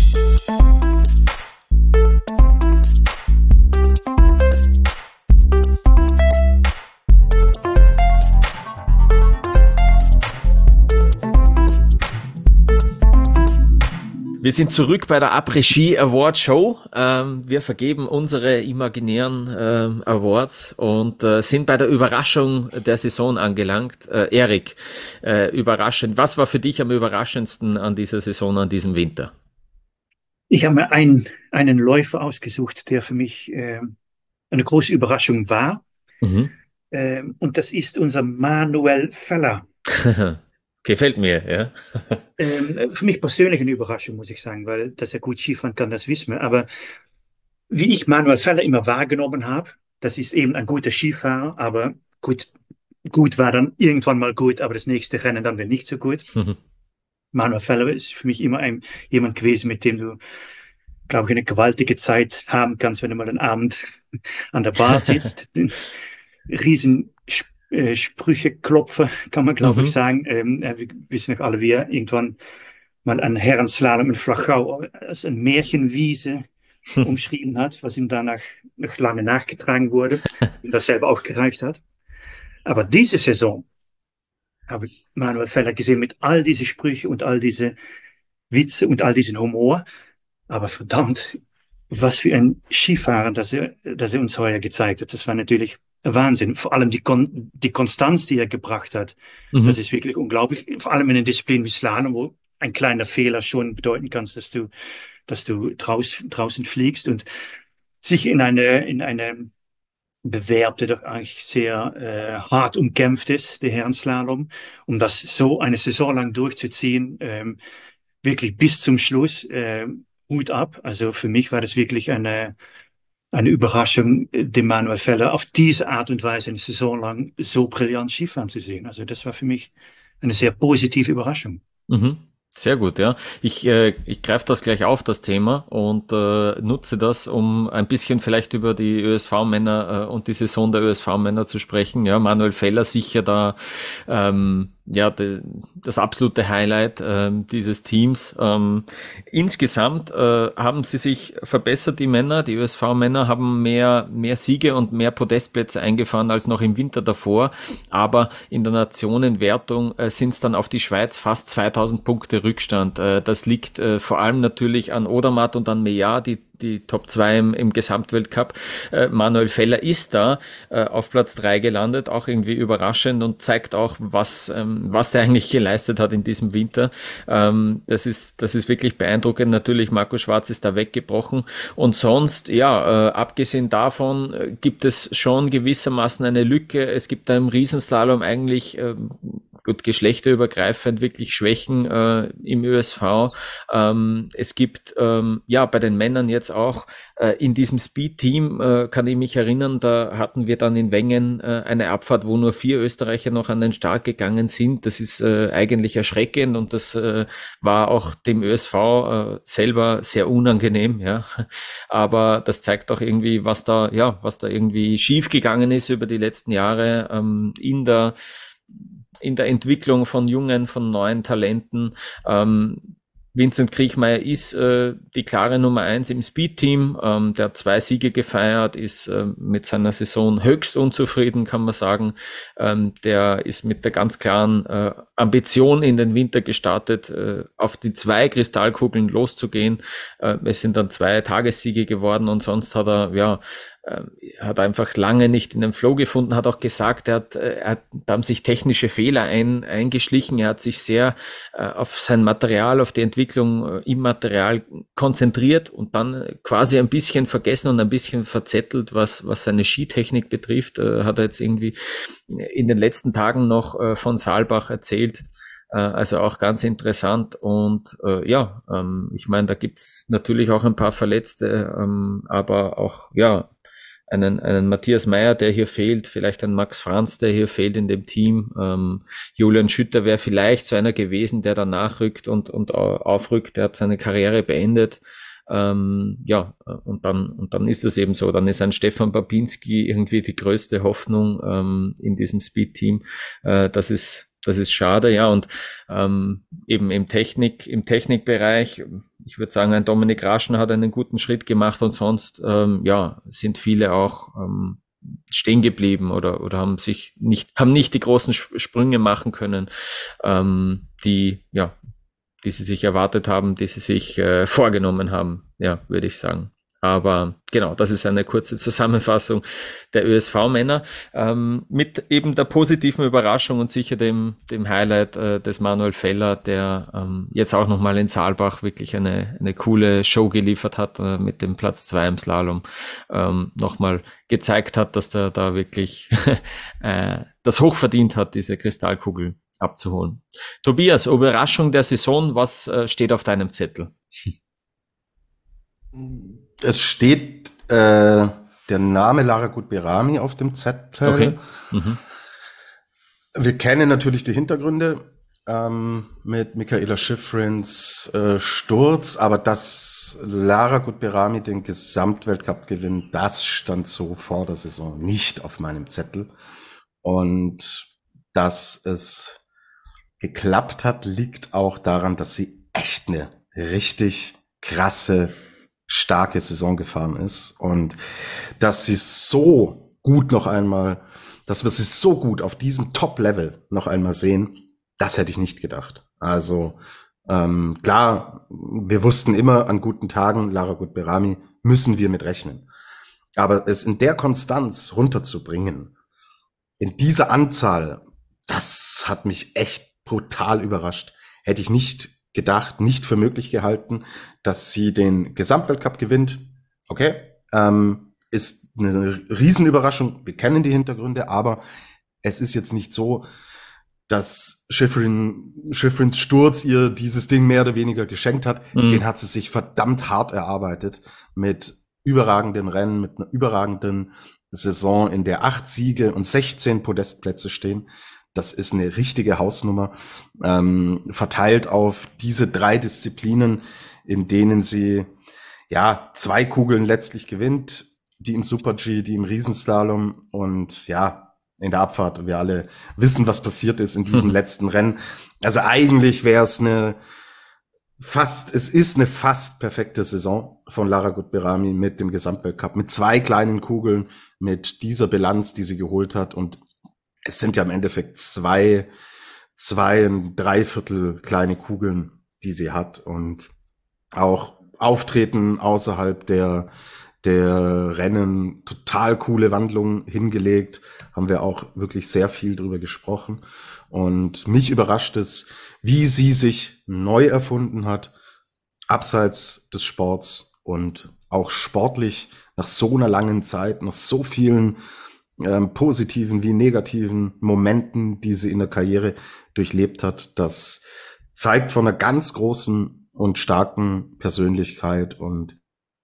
Wir sind zurück bei der Après-Ski Award Show. Wir vergeben unsere imaginären Awards und sind bei der Überraschung der Saison angelangt. Erik, überraschend. Was war für dich am überraschendsten an dieser Saison, an diesem Winter? Ich habe mir einen Läufer ausgesucht, der für mich eine große Überraschung war. Mhm. Und das ist unser Manuel Feller. Gefällt mir, ja. Für mich persönlich eine Überraschung, muss ich sagen, weil dass er gut Skifahren kann, das wissen wir. Aber wie ich Manuel Feller immer wahrgenommen habe, das ist eben ein guter Skifahrer, aber gut war dann irgendwann mal gut, aber das nächste Rennen dann wird nicht so gut. Mhm. Manuel Feller ist für mich immer jemand gewesen, mit dem du, glaube ich, eine gewaltige Zeit haben kannst, wenn du mal den Abend an der Bar sitzt. Riesen Sprücheklopfer, kann man, glaube ich, sagen. Wir wissen ja alle, wie er irgendwann mal einen Herrenslalom in Flachau als eine Märchenwiese umschrieben hat, was ihm danach noch lange nachgetragen wurde und das selber auch gereicht hat. Aber diese Saison habe ich Manuel Feller gesehen mit all diese Sprüche und all diese Witze und all diesen Humor. Aber verdammt, was für ein Skifahrer, dass er uns heuer gezeigt hat. Das war natürlich Wahnsinn. Vor allem die Konstanz, die er gebracht hat. Mhm. Das ist wirklich unglaublich. Vor allem in einer Disziplin wie Slalom, wo ein kleiner Fehler schon bedeuten kann, dass du draußen fliegst und sich in eine Bewerb, der doch eigentlich sehr hart umkämpft ist, der Herrenslalom, um das so eine Saison lang durchzuziehen, wirklich bis zum Schluss, Hut ab. Also für mich war das wirklich eine Überraschung, den Manuel Feller auf diese Art und Weise eine Saison lang so brillant Skifahren zu sehen. Also das war für mich eine sehr positive Überraschung. Mhm. Sehr gut, ja. Ich greife das gleich auf, das Thema, und nutze das, um ein bisschen vielleicht über die ÖSV-Männer und die Saison der ÖSV-Männer zu sprechen. Ja, Manuel Feller sicher da das absolute Highlight dieses Teams. Insgesamt haben sie sich verbessert, die Männer. Die ÖSV-Männer haben mehr Siege und mehr Podestplätze eingefahren als noch im Winter davor. Aber in der Nationenwertung sind es dann auf die Schweiz fast 2000 Punkte Rückstand. Das liegt vor allem natürlich an Odermatt und an Meillard, die Top 2 im Gesamtweltcup. Manuel Feller ist da auf Platz 3 gelandet, auch irgendwie überraschend, und zeigt auch, was der eigentlich geleistet hat in diesem Winter. Das ist wirklich beeindruckend. Natürlich, Marco Schwarz ist da weggebrochen, und sonst, ja, abgesehen davon gibt es schon gewissermaßen eine Lücke. Es gibt da im Riesenslalom eigentlich gut, geschlechterübergreifend wirklich Schwächen im ÖSV. Es gibt bei den Männern jetzt auch in diesem Speed-Team, kann ich mich erinnern, da hatten wir dann in Wengen eine Abfahrt, wo nur 4 Österreicher noch an den Start gegangen sind. Das ist eigentlich erschreckend, und das war auch dem ÖSV selber sehr unangenehm, ja. Aber das zeigt auch irgendwie, was da irgendwie schief gegangen ist über die letzten Jahre in der Entwicklung von neuen Talenten. Vincent Kriechmeier ist die klare Nummer 1 im Speed-Team. Der hat 2 Siege gefeiert, ist mit seiner Saison höchst unzufrieden, kann man sagen. Der ist mit der ganz klaren Ambition in den Winter gestartet, auf die 2 Kristallkugeln loszugehen. Es sind dann 2 Tagessiege geworden, und sonst hat er hat einfach lange nicht in den Flow gefunden, hat auch gesagt, da haben sich technische Fehler eingeschlichen. Er hat sich sehr auf sein Material, auf die Entwicklung im Material konzentriert und dann quasi ein bisschen vergessen und ein bisschen verzettelt, was seine Skitechnik betrifft. Hat er jetzt irgendwie in den letzten Tagen noch von Saalbach erzählt. Also auch ganz interessant, und ich meine, da gibt's natürlich auch ein paar Verletzte, aber auch einen Matthias Meyer, der hier fehlt, vielleicht ein Max Franz, der hier fehlt in dem Team. Julian Schütter wäre vielleicht so einer gewesen, der danach rückt und aufrückt. Der hat seine Karriere beendet. Und dann ist es eben so. Dann ist ein Stefan Babinski irgendwie die größte Hoffnung in diesem Speed-Team. Das ist schade, ja. Und eben im Technikbereich, ich würde sagen, ein Dominik Raschner hat einen guten Schritt gemacht, und sonst sind viele auch stehen geblieben oder haben nicht die großen Sprünge machen können, die sie sich erwartet haben, die sie sich vorgenommen haben, ja, würde ich sagen. Aber genau, das ist eine kurze Zusammenfassung der ÖSV-Männer mit eben der positiven Überraschung und sicher dem Highlight des Manuel Feller, der jetzt auch nochmal in Saalbach wirklich eine coole Show geliefert hat, mit dem Platz 2 im Slalom nochmal gezeigt hat, dass der da wirklich das hochverdient hat, diese Kristallkugel abzuholen. Tobias, Überraschung der Saison, was steht auf deinem Zettel? Es steht der Name Lara Gut-Berami auf dem Zettel. Okay. Mhm. Wir kennen natürlich die Hintergründe mit Michaela Schifrins Sturz, aber dass Lara Gut-Berami den Gesamtweltcup gewinnt, das stand so vor der Saison nicht auf meinem Zettel. Und dass es geklappt hat, liegt auch daran, dass sie echt eine richtig krasse, starke Saison gefahren ist, und dass sie so gut dass wir sie so gut auf diesem Top-Level noch einmal sehen, das hätte ich nicht gedacht. Also klar, wir wussten immer, an guten Tagen, Lara Gut-Berami, müssen wir mit rechnen. Aber es in der Konstanz runterzubringen, in dieser Anzahl, das hat mich echt brutal überrascht. Hätte ich nicht gedacht, nicht für möglich gehalten, dass sie den Gesamtweltcup gewinnt. Okay, ist eine Riesenüberraschung. Wir kennen die Hintergründe, aber es ist jetzt nicht so, dass Schifrins Sturz ihr dieses Ding mehr oder weniger geschenkt hat. Den hat sie sich verdammt hart erarbeitet, mit überragenden Rennen, mit einer überragenden Saison, in der 8 Siege und 16 Podestplätze stehen. Das ist eine richtige Hausnummer, verteilt auf diese 3 Disziplinen, in denen sie 2 Kugeln letztlich gewinnt, die im Super-G, die im Riesenslalom und in der Abfahrt. Wir alle wissen, was passiert ist in diesem letzten Rennen. Also eigentlich wäre es eine fast perfekte Saison von Lara Gut-Berami mit dem Gesamtweltcup, mit 2 kleinen Kugeln, mit dieser Bilanz, die sie geholt hat. Und es sind ja im Endeffekt 2 3/4 kleine Kugeln, die sie hat. Und auch Auftreten außerhalb der Rennen, total coole Wandlungen hingelegt, haben wir auch wirklich sehr viel drüber gesprochen. Und mich überrascht es, wie sie sich neu erfunden hat, abseits des Sports und auch sportlich nach so einer langen Zeit, nach so vielen positiven wie negativen Momenten, die sie in der Karriere durchlebt hat. Das zeigt von einer ganz großen und starken Persönlichkeit. Und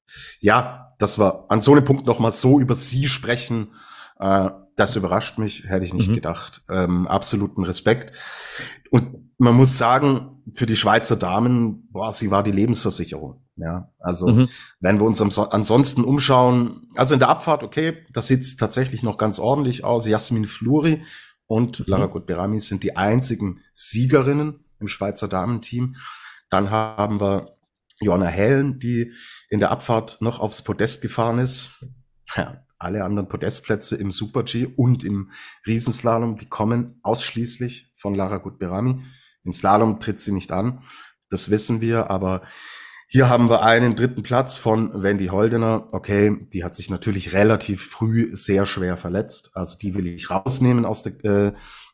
dass wir an so einem Punkt noch mal so über sie sprechen, das überrascht mich, hätte ich nicht gedacht. Absoluten Respekt. Und man muss sagen, für die Schweizer Damen, sie war die Lebensversicherung. Ja, also wenn wir uns ansonsten umschauen, also in der Abfahrt, okay, das sieht tatsächlich noch ganz ordentlich aus. Jasmin Fluri und Lara Gut-Berami sind die einzigen Siegerinnen im Schweizer Damenteam. Dann haben wir Joanna Hellen, die in der Abfahrt noch aufs Podest gefahren ist. Ja, alle anderen Podestplätze im Super-G und im Riesenslalom, die kommen ausschließlich von Lara Gut-Berami. Im Slalom tritt sie nicht an, das wissen wir, aber hier haben wir einen 3. Platz von Wendy Holdener. Okay, die hat sich natürlich relativ früh sehr schwer verletzt. Also die will ich rausnehmen aus der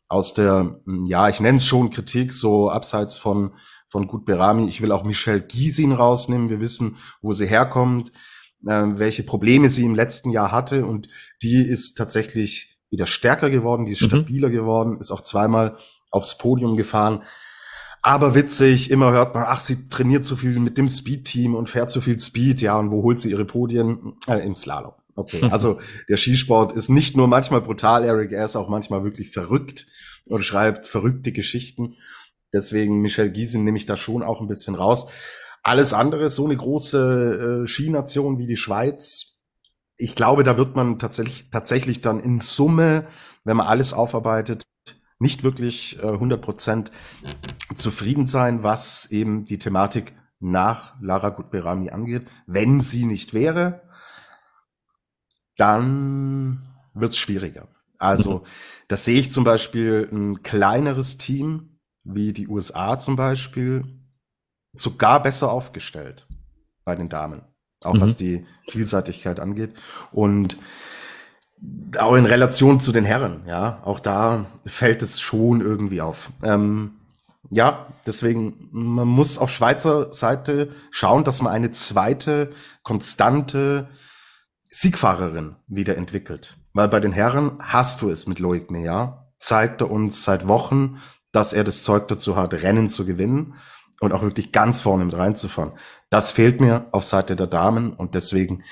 ich nenne es schon Kritik, so abseits von Gut-Berami. Ich will auch Michelle Gysin rausnehmen. Wir wissen, wo sie herkommt, welche Probleme sie im letzten Jahr hatte. Und die ist tatsächlich wieder stärker geworden, die ist stabiler geworden, ist auch 2-mal aufs Podium gefahren. Aber witzig, immer hört man, sie trainiert so viel mit dem Speed-Team und fährt so viel Speed. Ja, und wo holt sie ihre Podien? Im Slalom. Okay, also der Skisport ist nicht nur manchmal brutal, Eric, er ist auch manchmal wirklich verrückt und schreibt verrückte Geschichten. Deswegen Michelle Gysin nehme ich da schon auch ein bisschen raus. Alles andere, so eine große Skination wie die Schweiz, ich glaube, da wird man tatsächlich dann in Summe, wenn man alles aufarbeitet, nicht wirklich 100% zufrieden sein, was eben die Thematik nach Lara Gut-Berami angeht. Wenn sie nicht wäre, dann wird's schwieriger. Also das sehe ich zum Beispiel ein kleineres Team wie die USA zum Beispiel sogar besser aufgestellt bei den Damen, auch was die Vielseitigkeit angeht. Und auch in Relation zu den Herren, auch da fällt es schon irgendwie auf. Deswegen, man muss auf Schweizer Seite schauen, dass man eine zweite, konstante Siegfahrerin wieder entwickelt. Weil bei den Herren hast du es mit Loic Meillard, zeigt er uns seit Wochen, dass er das Zeug dazu hat, Rennen zu gewinnen und auch wirklich ganz vorne mit reinzufahren. Das fehlt mir auf Seite der Damen und deswegen,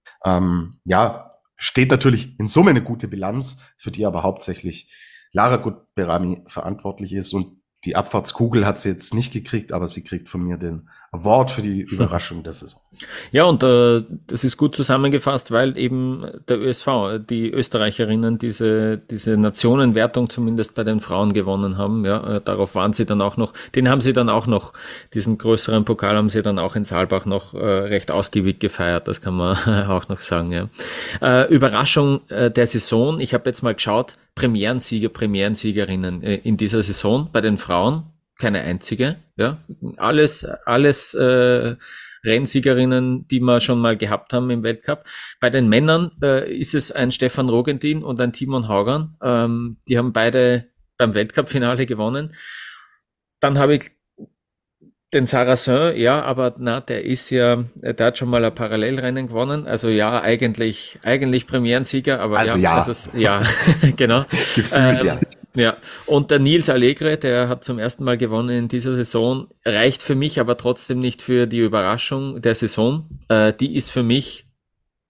steht natürlich in Summe eine gute Bilanz, für die aber hauptsächlich Lara Gut-Berami verantwortlich ist. Und die Abfahrtskugel hat sie jetzt nicht gekriegt, aber sie kriegt von mir den Award für die Überraschung der Saison. Ja, und das ist gut zusammengefasst, weil eben der ÖSV, die Österreicherinnen, diese Nationenwertung zumindest bei den Frauen gewonnen haben. Ja, darauf waren sie dann auch noch, diesen größeren Pokal haben sie dann auch in Saalbach noch recht ausgiebig gefeiert, das kann man auch noch sagen. Ja. Überraschung der Saison, ich habe jetzt mal geschaut, Premierensieger, in dieser Saison bei den Frauen, keine einzige, ja, alles Rennsiegerinnen, die wir schon mal gehabt haben im Weltcup. Bei den Männern ist es ein Stefan Rogentin und ein Timon Haugan. Die haben beide beim Weltcup-Finale gewonnen. Dann habe ich den Sarrazin, aber der hat schon mal ein Parallelrennen gewonnen. Also eigentlich Premierensieger, aber genau. Gefühlt, Ja, und der Nils Allegre, der hat zum ersten Mal gewonnen in dieser Saison, reicht für mich aber trotzdem nicht für die Überraschung der Saison. Die ist für mich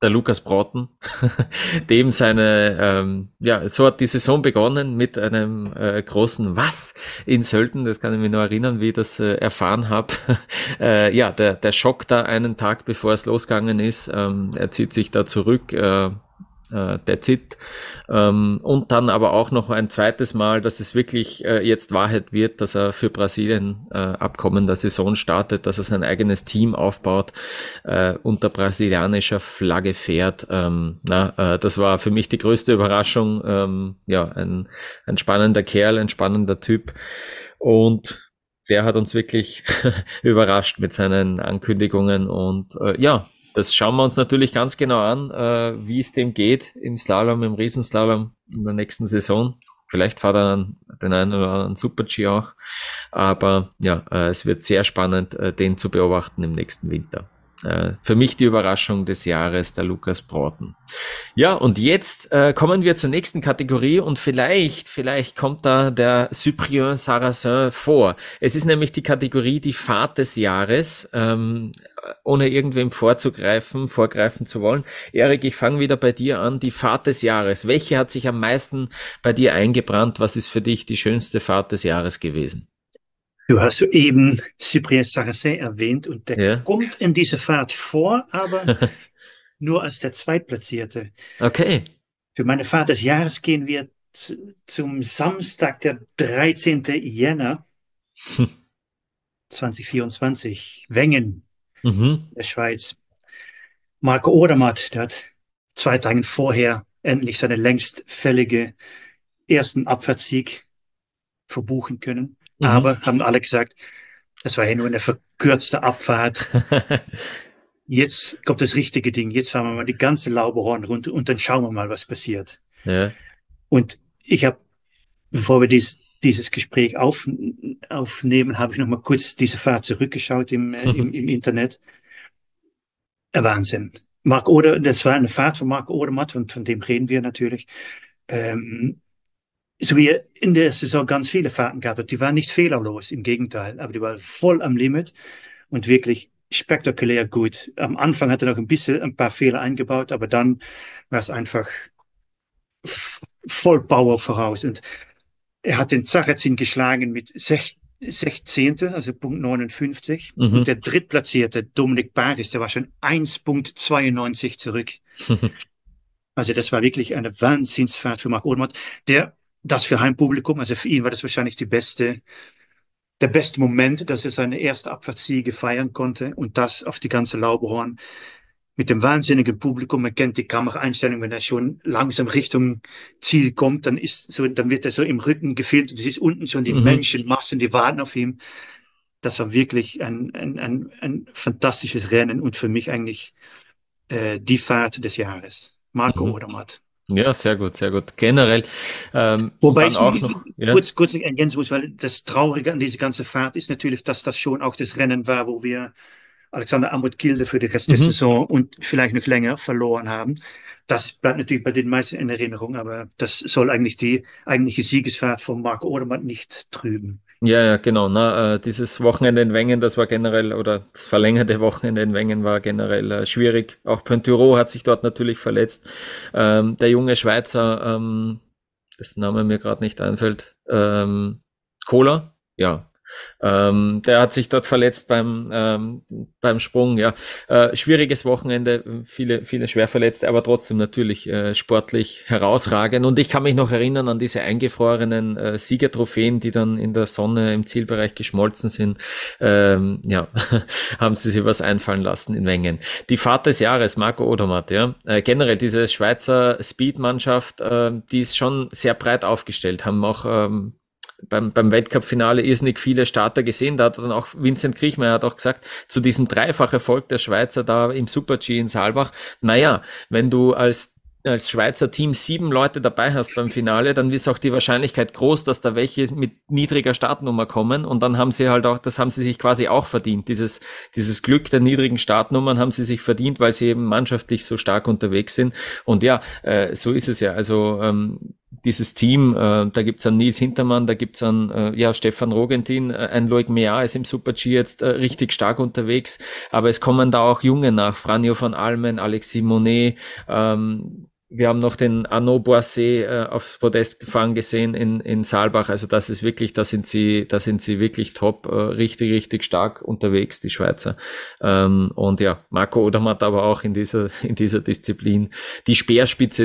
der Lukas Broughton, dem seine, so hat die Saison begonnen mit einem großen Was in Sölden, das kann ich mich noch erinnern, wie ich das erfahren habe. Der Schock da einen Tag bevor es losgegangen ist, er zieht sich da zurück, that's it. Und dann aber auch noch ein zweites Mal, dass es wirklich jetzt Wahrheit wird, dass er für Brasilien ab kommender Saison startet, dass er sein eigenes Team aufbaut, unter brasilianischer Flagge fährt. Das war für mich die größte Überraschung. Ein spannender Kerl, ein spannender Typ. Und der hat uns wirklich überrascht mit seinen Ankündigungen und das schauen wir uns natürlich ganz genau an, wie es dem geht im Slalom, im Riesenslalom in der nächsten Saison. Vielleicht fährt er dann den einen oder anderen Super-G auch. Aber es wird sehr spannend, den zu beobachten im nächsten Winter. Für mich die Überraschung des Jahres, der Lukas Broughton. Ja, und jetzt kommen wir zur nächsten Kategorie und vielleicht kommt da der Cyprien Sarrazin vor. Es ist nämlich die Kategorie die Fahrt des Jahres, ohne irgendwem vorgreifen zu wollen. Erik, ich fange wieder bei dir an. Die Fahrt des Jahres. Welche hat sich am meisten bei dir eingebrannt? Was ist für dich die schönste Fahrt des Jahres gewesen? Du hast soeben Cyprien Sarrazin erwähnt und der kommt in diese Fahrt vor, aber nur als der Zweitplatzierte. Okay. Für meine Fahrt des Jahres gehen wir zum Samstag, der 13. Jänner 2024, Wengen, der Schweiz. Marco Odermatt, der hat 2 Tage vorher endlich seine längst fällige ersten Abfahrtssieg verbuchen können. Aber haben alle gesagt, das war ja nur eine verkürzte Abfahrt. Jetzt kommt das richtige Ding. Jetzt fahren wir mal die ganze Lauberhorn runter und dann schauen wir mal, was passiert. Ja. Und ich habe, bevor wir dieses Gespräch aufnehmen, habe ich noch mal kurz diese Fahrt zurückgeschaut im Internet. Wahnsinn. Das war eine Fahrt von Marco Odermatt und von dem reden wir natürlich. So wie er in der Saison ganz viele Fahrten gehabt hat. Die waren nicht fehlerlos, im Gegenteil, aber die waren voll am Limit und wirklich spektakulär gut. Am Anfang hat er noch ein paar Fehler eingebaut, aber dann war es einfach voll Power voraus. Und er hat den Sarrazin geschlagen mit 16., also Punkt 59. Und der Drittplatzierte, Dominik Baris, der war schon 1,92 zurück. Also das war wirklich eine Wahnsinnsfahrt für Marc Odermatt, das für Heimpublikum, also für ihn war das wahrscheinlich der beste Moment, dass er seine erste Abfahrtssiege feiern konnte und das auf die ganze Lauberhorn mit dem wahnsinnigen Publikum. Man kennt die Kameraeinstellung, wenn er schon langsam Richtung Ziel kommt, dann wird er so im Rücken gefilmt und es ist unten schon die Menschenmassen, die warten auf ihn. Das war wirklich ein fantastisches Rennen und für mich eigentlich die Fahrt des Jahres. Marco Odermatt. Ja, sehr gut, sehr gut. Generell. Wobei ich auch noch kurz ergänzen muss, weil das Traurige an dieser ganzen Fahrt ist natürlich, dass das schon auch das Rennen war, wo wir Alexander Amott-Gilde für den Rest der Saison und vielleicht noch länger verloren haben. Das bleibt natürlich bei den meisten in Erinnerung, aber das soll eigentlich die eigentliche Siegesfahrt von Marco Odermatt nicht trüben. Ja, genau. Dieses Wochenende in Wengen, das war generell, oder das verlängerte Wochenende in Wengen war generell schwierig. Auch Pointureau hat sich dort natürlich verletzt. Der junge Schweizer, dessen Name mir gerade nicht einfällt, Kohler, ja. Der hat sich dort verletzt beim Sprung, ja. Schwieriges Wochenende, viele schwer Verletzte, aber trotzdem natürlich sportlich herausragend. Und ich kann mich noch erinnern an diese eingefrorenen Siegertrophäen, die dann in der Sonne im Zielbereich geschmolzen sind. Haben sie sich was einfallen lassen in Wengen. Die Fahrt des Jahres, Marco Odermatt, ja. Generell diese Schweizer Speed-Mannschaft, die ist schon sehr breit aufgestellt, haben auch beim Weltcup-Finale irrsinnig viele Starter gesehen. Da hat dann auch Vincent Kriechmeier hat auch gesagt, zu diesem Dreifach-Erfolg der Schweizer da im Super-G in Saalbach, wenn du als Schweizer Team 7 Leute dabei hast beim Finale, dann ist auch die Wahrscheinlichkeit groß, dass da welche mit niedriger Startnummer kommen und dann haben sie halt auch, das haben sie sich quasi auch verdient. Dieses Glück der niedrigen Startnummern haben sie sich verdient, weil sie eben mannschaftlich so stark unterwegs sind. Und ja, so ist es ja. Also dieses Team, da gibt's einen Nils Hintermann, da gibt's einen Stefan Rogentin, ein Loic Meillard ist im Super-G jetzt richtig stark unterwegs, aber es kommen da auch Junge nach, Franjo van Almen, Alex Simonet, wir haben noch den Arnaud Boisset aufs Podest gefahren gesehen in Saalbach. Also das ist wirklich, da sind sie wirklich top, richtig stark unterwegs, die Schweizer. Und ja, Marco Odermatt aber auch in dieser Disziplin die Speerspitze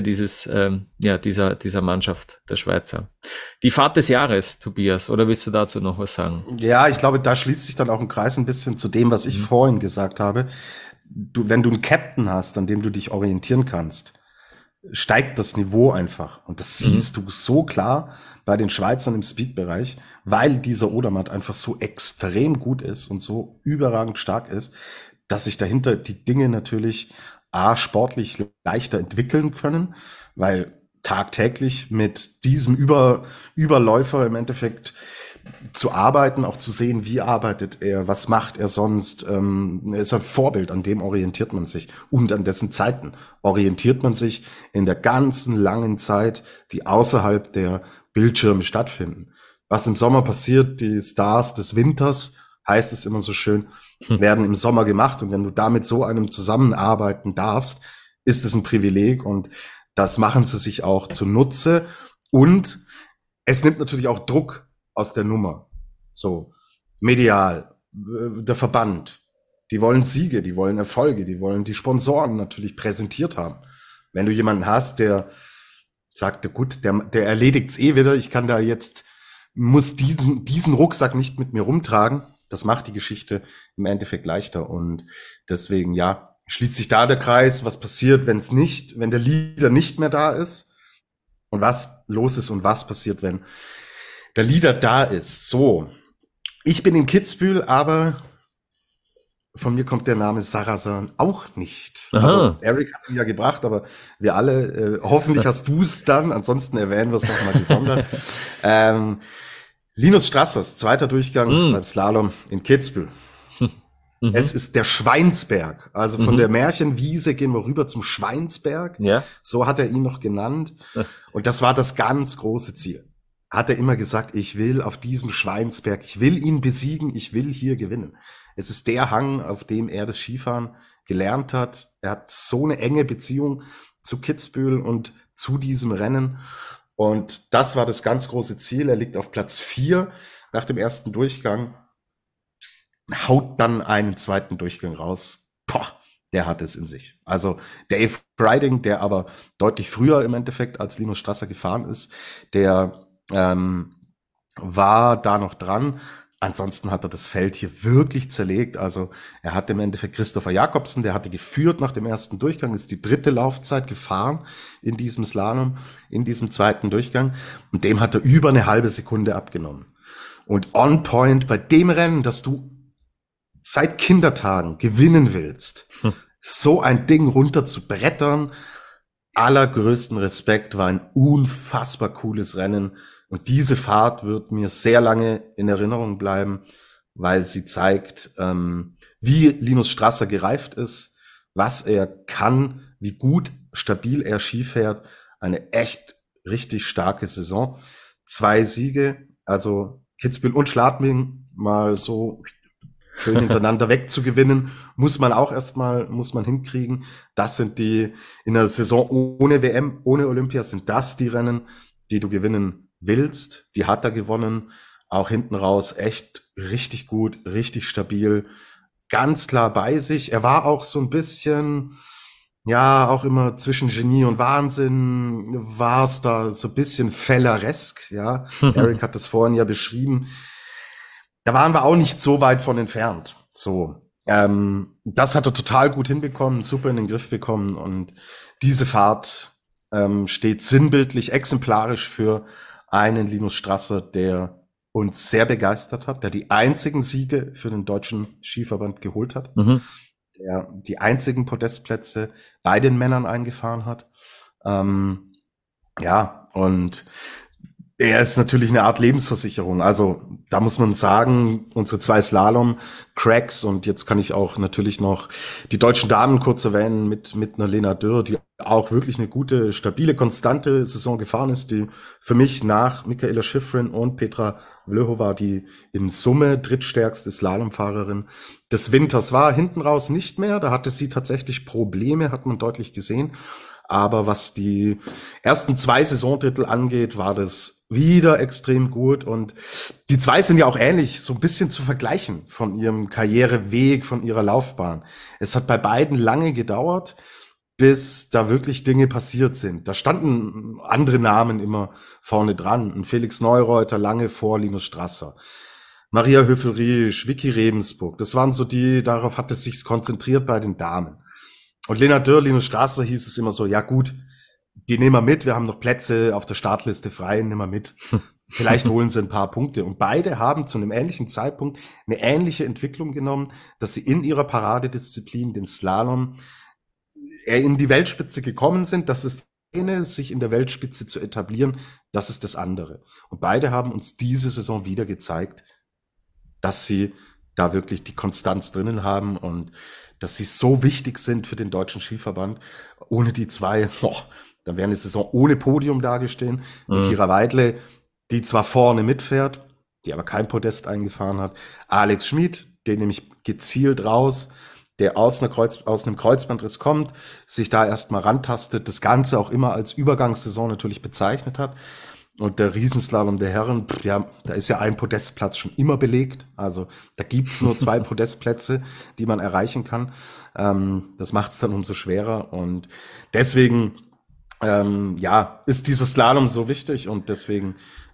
dieser Mannschaft der Schweizer. Die Fahrt des Jahres, Tobias, oder willst du dazu noch was sagen? Ja, ich glaube, da schließt sich dann auch ein Kreis ein bisschen zu dem, was ich vorhin gesagt habe. Wenn du einen Captain hast, an dem du dich orientieren kannst, steigt das Niveau einfach. Und das siehst du so klar bei den Schweizern im Speed-Bereich, weil dieser Odermatt einfach so extrem gut ist und so überragend stark ist, dass sich dahinter die Dinge natürlich sportlich leichter entwickeln können, weil tagtäglich mit diesem Überläufer im Endeffekt zu arbeiten, auch zu sehen, wie arbeitet er, was macht er sonst. Er ist ein Vorbild, an dem orientiert man sich und an dessen Zeiten orientiert man sich in der ganzen langen Zeit, die außerhalb der Bildschirme stattfinden. Was im Sommer passiert, die Stars des Winters, heißt es immer so schön, werden im Sommer gemacht, und wenn du da mit so einem zusammenarbeiten darfst, ist es ein Privileg, und das machen sie sich auch zunutze, und es nimmt natürlich auch Druck aus der Nummer. So, medial, der Verband, die wollen Siege, die wollen Erfolge, die wollen die Sponsoren natürlich präsentiert haben. Wenn du jemanden hast, der sagt, gut, der erledigt's wieder, ich kann da jetzt, muss diesen Rucksack nicht mit mir rumtragen, das macht die Geschichte im Endeffekt leichter, und deswegen, ja, schließt sich da der Kreis, was passiert, wenn der Leader nicht mehr da ist, und was los ist und was passiert, wenn der Leader da ist. So, ich bin in Kitzbühel, aber von mir kommt der Name Sarrazin auch nicht. Aha. Also Eric hat ihn ja gebracht, aber wir alle, hoffentlich hast du es dann, ansonsten erwähnen wir es nochmal gesondert. Linus Strassers, zweiter Durchgang beim Slalom in Kitzbühel. Es ist der Schweinsberg. Also von der Märchenwiese gehen wir rüber zum Schweinsberg. Ja. So hat er ihn noch genannt. Und das war das ganz große Ziel. Hat er immer gesagt, ich will auf diesem Schweinsberg, ich will ihn besiegen, ich will hier gewinnen. Es ist der Hang, auf dem er das Skifahren gelernt hat. Er hat so eine enge Beziehung zu Kitzbühel und zu diesem Rennen. Und das war das ganz große Ziel. Er liegt auf Platz 4 nach dem ersten Durchgang, haut dann einen zweiten Durchgang raus. Der hat es in sich. Also Dave Briding, der aber deutlich früher im Endeffekt als Linus Strasser gefahren ist, der war da noch dran. Ansonsten hat er das Feld hier wirklich zerlegt. Also er hat im Endeffekt Christopher Jakobsen, der hatte geführt nach dem ersten Durchgang, ist die dritte Laufzeit gefahren in diesem Slalom, in diesem zweiten Durchgang. Und dem hat er über eine halbe Sekunde abgenommen. Und on point bei dem Rennen, das du seit Kindertagen gewinnen willst, so ein Ding runter zu brettern, allergrößten Respekt, war ein unfassbar cooles Rennen. Und diese Fahrt wird mir sehr lange in Erinnerung bleiben, weil sie zeigt, wie Linus Strasser gereift ist, was er kann, wie gut, stabil er Ski fährt. Eine echt richtig starke Saison. 2 Siege, also Kitzbühel und Schladming mal so schön hintereinander wegzugewinnen, muss man hinkriegen. Das sind die, in der Saison ohne WM, ohne Olympia, sind das die Rennen, die du gewinnen willst. Die hat er gewonnen, auch hinten raus echt richtig gut, richtig stabil, ganz klar bei sich. Er war auch so ein bisschen, ja, auch immer zwischen Genie und Wahnsinn, war es da so ein bisschen Felleresk, ja. Eric hat das vorhin ja beschrieben. Da waren wir auch nicht so weit von entfernt. So, das hat er total gut hinbekommen, super in den Griff bekommen, und diese Fahrt steht sinnbildlich, exemplarisch für einen Linus Strasser, der uns sehr begeistert hat, der die einzigen Siege für den deutschen Skiverband geholt hat, der die einzigen Podestplätze bei den Männern eingefahren hat. Ja, und Er ist natürlich eine Art Lebensversicherung. Also da muss man sagen, unsere 2 Slalom-Cracks, und jetzt kann ich auch natürlich noch die deutschen Damen kurz erwähnen mit einer Lena Dürr, die auch wirklich eine gute, stabile, konstante Saison gefahren ist, die für mich nach Michaela Shiffrin und Petra Vlhova die in Summe drittstärkste Slalomfahrerin des Winters war. Hinten raus nicht mehr, da hatte sie tatsächlich Probleme, hat man deutlich gesehen. Aber was die ersten 2 Saisondrittel angeht, war das wieder extrem gut. Und die 2 sind ja auch ähnlich, so ein bisschen zu vergleichen von ihrem Karriereweg, von ihrer Laufbahn. Es hat bei beiden lange gedauert, bis da wirklich Dinge passiert sind. Da standen andere Namen immer vorne dran. Ein Felix Neureuter lange vor Linus Strasser. Maria Höfel-Riesch, Vicky Rebensburg. Das waren so die, darauf hat es sich konzentriert bei den Damen. Und Lena Dürr, Linus Strasser hieß es immer so, ja gut, die nehmen wir mit, wir haben noch Plätze auf der Startliste frei, nehmen wir mit. Vielleicht holen sie ein paar Punkte. Und beide haben zu einem ähnlichen Zeitpunkt eine ähnliche Entwicklung genommen, dass sie in ihrer Paradedisziplin, dem Slalom, in die Weltspitze gekommen sind. Das ist das eine, sich in der Weltspitze zu etablieren, das ist das andere. Und beide haben uns diese Saison wieder gezeigt, dass sie da wirklich die Konstanz drinnen haben und dass sie so wichtig sind für den deutschen Skiverband. Ohne die 2, dann wäre eine Saison ohne Podium dagestehen. Kira Weidle, die zwar vorne mitfährt, die aber kein Podest eingefahren hat. Alex Schmid, den nehme ich gezielt raus, der aus einem Kreuzbandriss kommt, sich da erstmal rantastet, das Ganze auch immer als Übergangssaison natürlich bezeichnet hat. Und der Riesenslalom der Herren, ja, da ist ja ein Podestplatz schon immer belegt. Also da gibt's nur 2 Podestplätze, die man erreichen kann. Das macht's dann umso schwerer. Und deswegen, ist dieser Slalom so wichtig. Und deswegen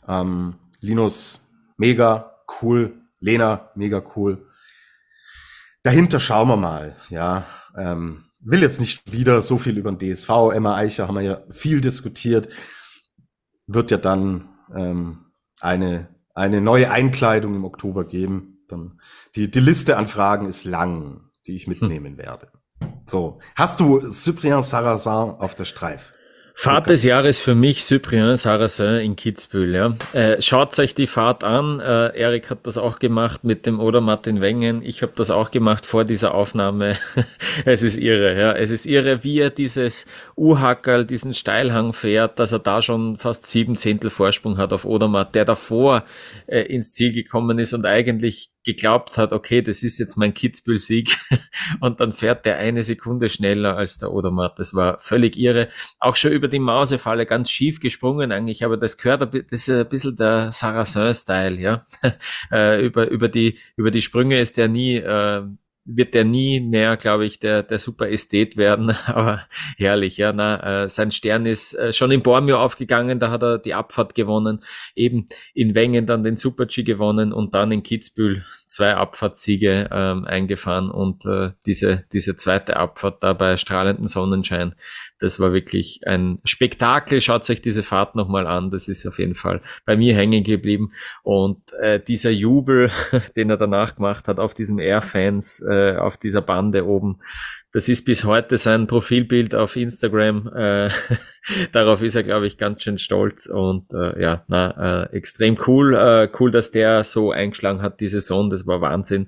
Linus, mega cool. Lena, mega cool. Dahinter schauen wir mal. Ja, will jetzt nicht wieder so viel über den DSV. Emma Eicher haben wir ja viel diskutiert. Wird ja dann eine neue Einkleidung im Oktober geben. Dann die Liste an Fragen ist lang, die ich mitnehmen werde. So, hast du Cyprien Sarrazin auf der Streif? Fahrt des Jahres für mich, Cyprien Sarrazin in Kitzbühel. Ja. Schaut euch die Fahrt an. Erik hat das auch gemacht mit dem Odermatt in Wengen. Ich habe das auch gemacht vor dieser Aufnahme. Es ist irre. Ja. Es ist irre, wie er dieses U-Hackerl, diesen Steilhang fährt, dass er da schon fast 7 Zehntel Vorsprung hat auf Odermatt, der davor ins Ziel gekommen ist und eigentlich geglaubt hat, okay, das ist jetzt mein Kitzbühel-Sieg. Und dann fährt der 1 Sekunde schneller als der Odermatt. Das war völlig irre. Auch schon über die Mausefalle ganz schief gesprungen eigentlich, aber das gehört, das ist ein bisschen der Sarrazin-Style, ja. Über die Sprünge ist der nie, wird der nie mehr, glaube ich, der super Ästhet werden, aber herrlich, ja. Sein Stern ist schon in Bormio aufgegangen, da hat er die Abfahrt gewonnen, eben in Wengen dann den Super-G gewonnen und dann in Kitzbühel 2 Abfahrtssiege eingefahren und diese zweite Abfahrt da bei strahlendem Sonnenschein, das war wirklich ein Spektakel. Schaut euch diese Fahrt nochmal an, das ist auf jeden Fall bei mir hängen geblieben und dieser Jubel, den er danach gemacht hat auf diesem Air-Fans, auf dieser Bande oben, das ist bis heute sein Profilbild auf Instagram. Darauf ist er, glaube ich, ganz schön stolz und extrem cool. Cool, dass der so eingeschlagen hat, die Saison. Das war Wahnsinn.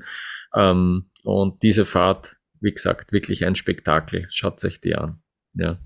Und diese Fahrt, wie gesagt, wirklich ein Spektakel. Schaut euch die an. Ja.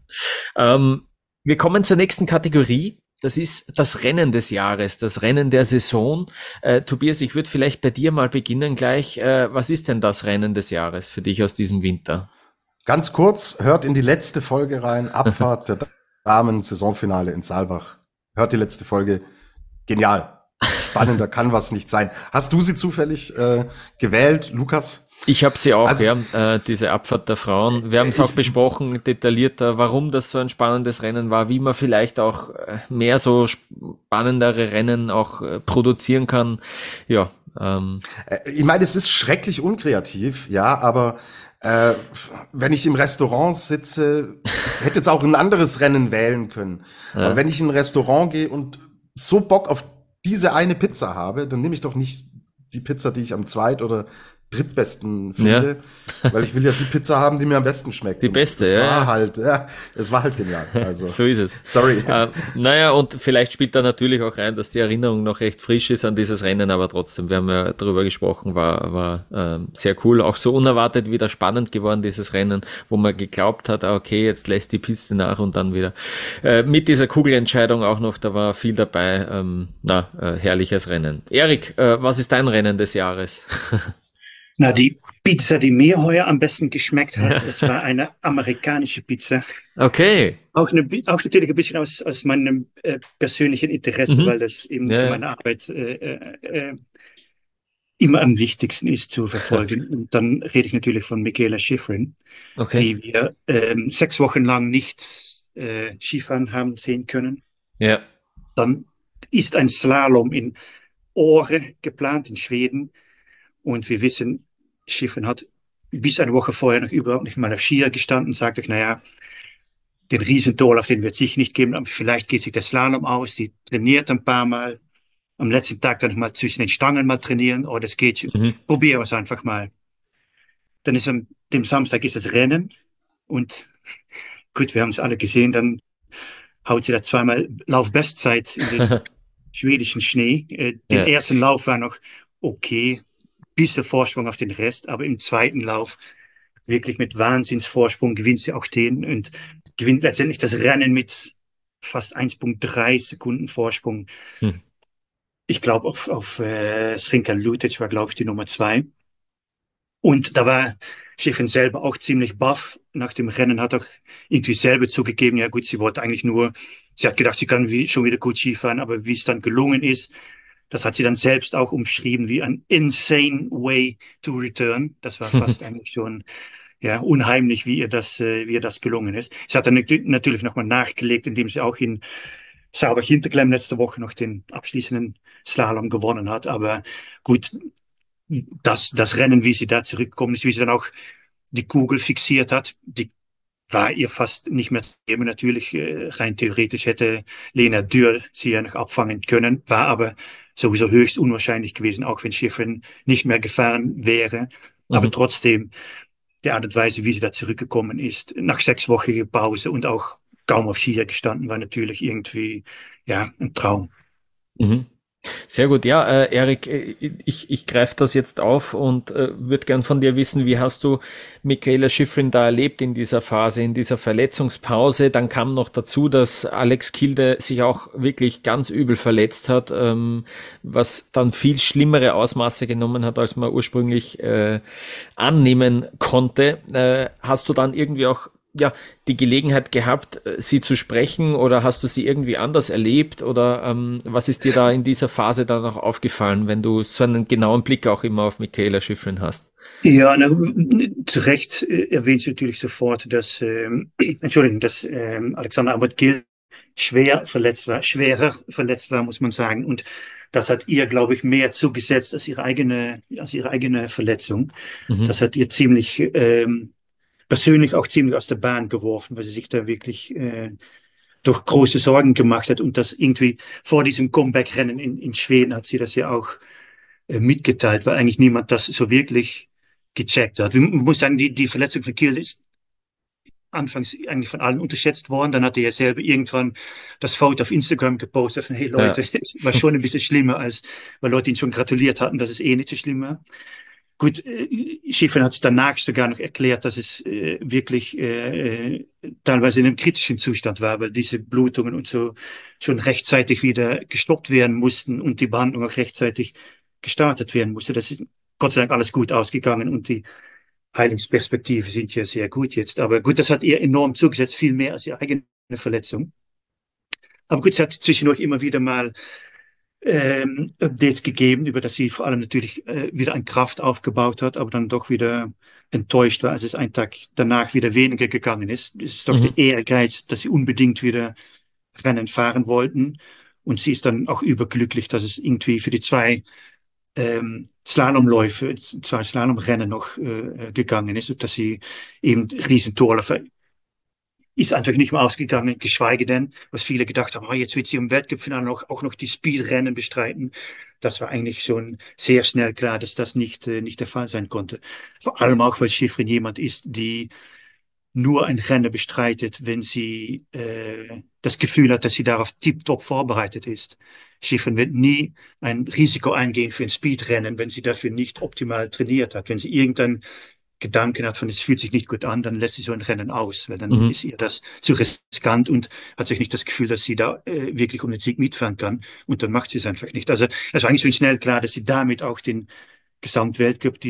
Wir kommen zur nächsten Kategorie. Das ist das Rennen des Jahres, das Rennen der Saison. Tobias, ich würde vielleicht bei dir mal beginnen gleich. Was ist denn das Rennen des Jahres für dich aus diesem Winter? Ganz kurz, hört in die letzte Folge rein, Abfahrt der Damen-Saisonfinale in Saalbach. Hört die letzte Folge, genial, spannender kann was nicht sein. Hast du sie zufällig gewählt, Lukas? Ich habe sie auch, diese Abfahrt der Frauen. Wir haben es auch besprochen, detaillierter, warum das so ein spannendes Rennen war, wie man vielleicht auch mehr so spannendere Rennen auch produzieren kann. Ja. Ich meine, es ist schrecklich unkreativ, ja, aber wenn ich im Restaurant sitze, hätte jetzt auch ein anderes Rennen wählen können. Ja. Aber wenn ich in ein Restaurant gehe und so Bock auf diese eine Pizza habe, dann nehme ich doch nicht die Pizza, die ich am Zweit- oder drittbesten finde, weil ich will ja die Pizza haben, die mir am besten schmeckt. Die beste, es war halt genial. Also, so ist es. Sorry. Naja, und vielleicht spielt da natürlich auch rein, dass die Erinnerung noch recht frisch ist an dieses Rennen, aber trotzdem, wir haben ja darüber gesprochen, war sehr cool, auch so unerwartet wieder spannend geworden, dieses Rennen, wo man geglaubt hat, okay, jetzt lässt die Piste nach und dann wieder mit dieser Kugelentscheidung auch noch, da war viel dabei, herrliches Rennen. Erik, was ist dein Rennen des Jahres? Na, die Pizza, die mir heuer am besten geschmeckt hat, das war eine amerikanische Pizza. Okay. Auch natürlich ein bisschen aus meinem persönlichen Interesse, weil das eben für meine Arbeit immer am wichtigsten ist zu verfolgen. Und dann rede ich natürlich von Mikaela Shiffrin, die wir 6 Wochen lang nicht Skifahren haben sehen können. Ja. Dann ist ein Slalom in Åre geplant in Schweden. Und wir wissen, Shiffrin hat bis eine Woche vorher noch überhaupt nicht mal auf Skier gestanden, sagte ich, naja, den Riesendorlauf, den wird es sich nicht geben, aber vielleicht geht sich der Slalom aus, die trainiert ein paar Mal, am letzten Tag dann mal zwischen den Stangen mal trainieren, oh, das geht, probieren wir es einfach mal. Dann ist am dem Samstag ist das Rennen und gut, wir haben es alle gesehen, dann haut sie da zweimal Laufbestzeit in den schwedischen Schnee. Den ersten Lauf war noch okay, bisschen Vorsprung auf den Rest, aber im zweiten Lauf wirklich mit Wahnsinnsvorsprung gewinnt sie auch stehen und gewinnt letztendlich das Rennen mit fast 1,3 Sekunden Vorsprung. Ich glaube, auf Srinka Lutic war, glaube ich, die Nummer 2. Und da war Shiffrin selber auch ziemlich baff. Nach dem Rennen hat auch irgendwie selber zugegeben, ja gut, sie wollte eigentlich nur, sie hat gedacht, sie kann schon wieder gut Skifahren, aber wie es dann gelungen ist, das hat sie dann selbst auch umschrieben wie ein insane way to return. Das war fast eigentlich schon unheimlich, wie ihr das gelungen ist. Sie hat dann natürlich nochmal nachgelegt, indem sie auch in Sauber-Hinterklemm letzte Woche noch den abschließenden Slalom gewonnen hat. Aber gut, das Rennen, wie sie da zurückgekommen ist, wie sie dann auch die Kugel fixiert hat, die war ihr fast nicht mehr gegeben. Natürlich, rein theoretisch hätte Lena Dürr sie ja noch abfangen können, war aber sowieso höchst unwahrscheinlich gewesen, auch wenn Shiffrin nicht mehr gefahren wäre. Aber trotzdem, die Art und Weise, wie sie da zurückgekommen ist, nach 6-wöchiger Pause und auch kaum auf Skier gestanden, war natürlich irgendwie, ein Traum. Sehr gut, ja, Erik, ich greife das jetzt auf und würde gern von dir wissen, wie hast du Mikaela Shiffrin da erlebt in dieser Phase, in dieser Verletzungspause? Dann kam noch dazu, dass Alex Kilde sich auch wirklich ganz übel verletzt hat, was dann viel schlimmere Ausmaße genommen hat, als man ursprünglich annehmen konnte. Hast du dann irgendwie auch die Gelegenheit gehabt, sie zu sprechen oder hast du sie irgendwie anders erlebt oder was ist dir da in dieser Phase dann auch aufgefallen, wenn du so einen genauen Blick auch immer auf Mikaela Shiffrin hast? Ja, zu Recht erwähnt sie natürlich sofort, dass Alexander Abbott-Gill schwerer verletzt war, muss man sagen. Und das hat ihr, glaube ich, mehr zugesetzt als ihre eigene Verletzung. Das hat ihr ziemlich persönlich auch ziemlich aus der Bahn geworfen, weil sie sich da wirklich durch große Sorgen gemacht hat und das irgendwie vor diesem Comeback-Rennen in Schweden hat sie das ja auch mitgeteilt, weil eigentlich niemand das so wirklich gecheckt hat. Man muss sagen, die Verletzung von Kilde ist anfangs eigentlich von allen unterschätzt worden. Dann hat er ja selber irgendwann das Foto auf Instagram gepostet von, hey Leute, es war schon ein bisschen schlimmer, weil Leute ihn schon gratuliert hatten, dass es nicht so schlimm war. Gut, Shiffrin hat es danach sogar noch erklärt, dass es wirklich teilweise in einem kritischen Zustand war, weil diese Blutungen und so schon rechtzeitig wieder gestoppt werden mussten und die Behandlung auch rechtzeitig gestartet werden musste. Das ist Gott sei Dank alles gut ausgegangen und die Heilungsperspektive sind ja sehr gut jetzt. Aber gut, das hat ihr enorm zugesetzt, viel mehr als ihre eigene Verletzung. Aber gut, sie hat zwischendurch immer wieder mal Updates gegeben, über das sie vor allem natürlich wieder an Kraft aufgebaut hat, aber dann doch wieder enttäuscht war, als es einen Tag danach wieder weniger gegangen ist. Es ist doch der Ehrgeiz, dass sie unbedingt wieder Rennen fahren wollten. Und sie ist dann auch überglücklich, dass es irgendwie für die 2 Slalomläufe, 2 Slalomrennen noch gegangen ist und dass sie eben Riesentorläufer ist einfach nicht mehr ausgegangen, geschweige denn, was viele gedacht haben, jetzt wird sie im Weltcup-Finale auch noch die Speedrennen bestreiten. das war eigentlich schon sehr schnell klar, dass das nicht der Fall sein konnte. Vor allem auch, weil Shiffrin jemand ist, die nur ein Rennen bestreitet, wenn sie das Gefühl hat, dass sie darauf tiptop vorbereitet ist. Shiffrin wird nie ein Risiko eingehen für ein Speedrennen, wenn sie dafür nicht optimal trainiert hat. Wenn sie irgendeinen Gedanken hat von, es fühlt sich nicht gut an, dann lässt sie so ein Rennen aus, weil dann ist ihr das zu riskant und hat sich nicht das Gefühl, dass sie da wirklich um den Sieg mitfahren kann. Und dann macht sie es einfach nicht. Also es war eigentlich schon schnell klar, dass sie damit auch den Gesamtweltcup,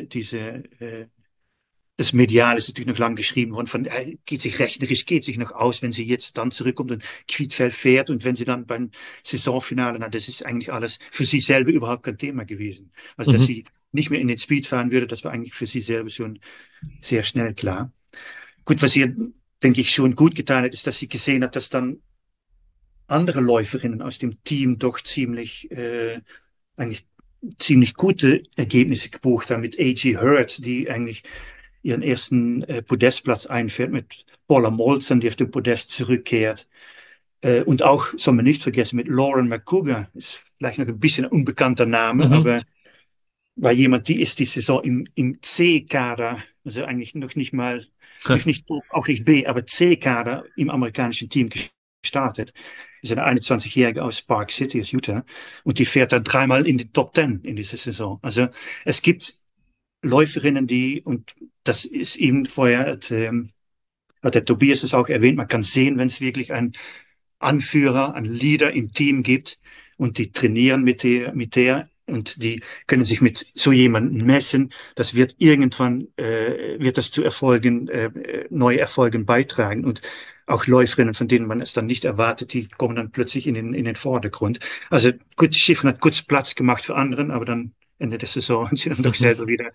das Medial ist natürlich noch lang geschrieben worden, von geht sich rechnerisch, geht sich noch aus, wenn sie jetzt dann zurückkommt und Quidfeld fährt und wenn sie dann beim Saisonfinale, das ist eigentlich alles für sie selber überhaupt kein Thema gewesen. Also, dass sie nicht mehr in den Speed fahren würde, das war eigentlich für sie selber schon sehr schnell klar. Gut, was ihr, denke ich, schon gut getan hat, ist, dass sie gesehen hat, dass dann andere Läuferinnen aus dem Team doch eigentlich ziemlich gute Ergebnisse gebucht haben mit A.G. Hurd, die eigentlich ihren ersten Podestplatz einfährt mit Paula Molson, die auf dem Podest zurückkehrt. Und auch, soll man nicht vergessen, mit Lauren McCougar, ist vielleicht noch ein bisschen ein unbekannter Name, aber war jemand, die ist die Saison im C-Kader, also eigentlich noch nicht mal, auch nicht B, aber C-Kader im amerikanischen Team gestartet. Ist eine 21-Jährige aus Park City, aus Utah, und die fährt dann 3-mal in die Top 10 in dieser Saison. Also es gibt Läuferinnen, und das ist eben vorher, hat der Tobias es auch erwähnt, man kann sehen, wenn es wirklich einen Anführer, einen Leader im Team gibt und die trainieren mit der und die können sich mit so jemandem messen, das wird irgendwann, wird das zu Erfolgen, neue Erfolgen beitragen und auch Läuferinnen, von denen man es dann nicht erwartet, die kommen dann plötzlich in den Vordergrund. Also gut, Shiffrin hat kurz Platz gemacht für anderen, aber dann Ende der Saison haben sie dann doch selber wieder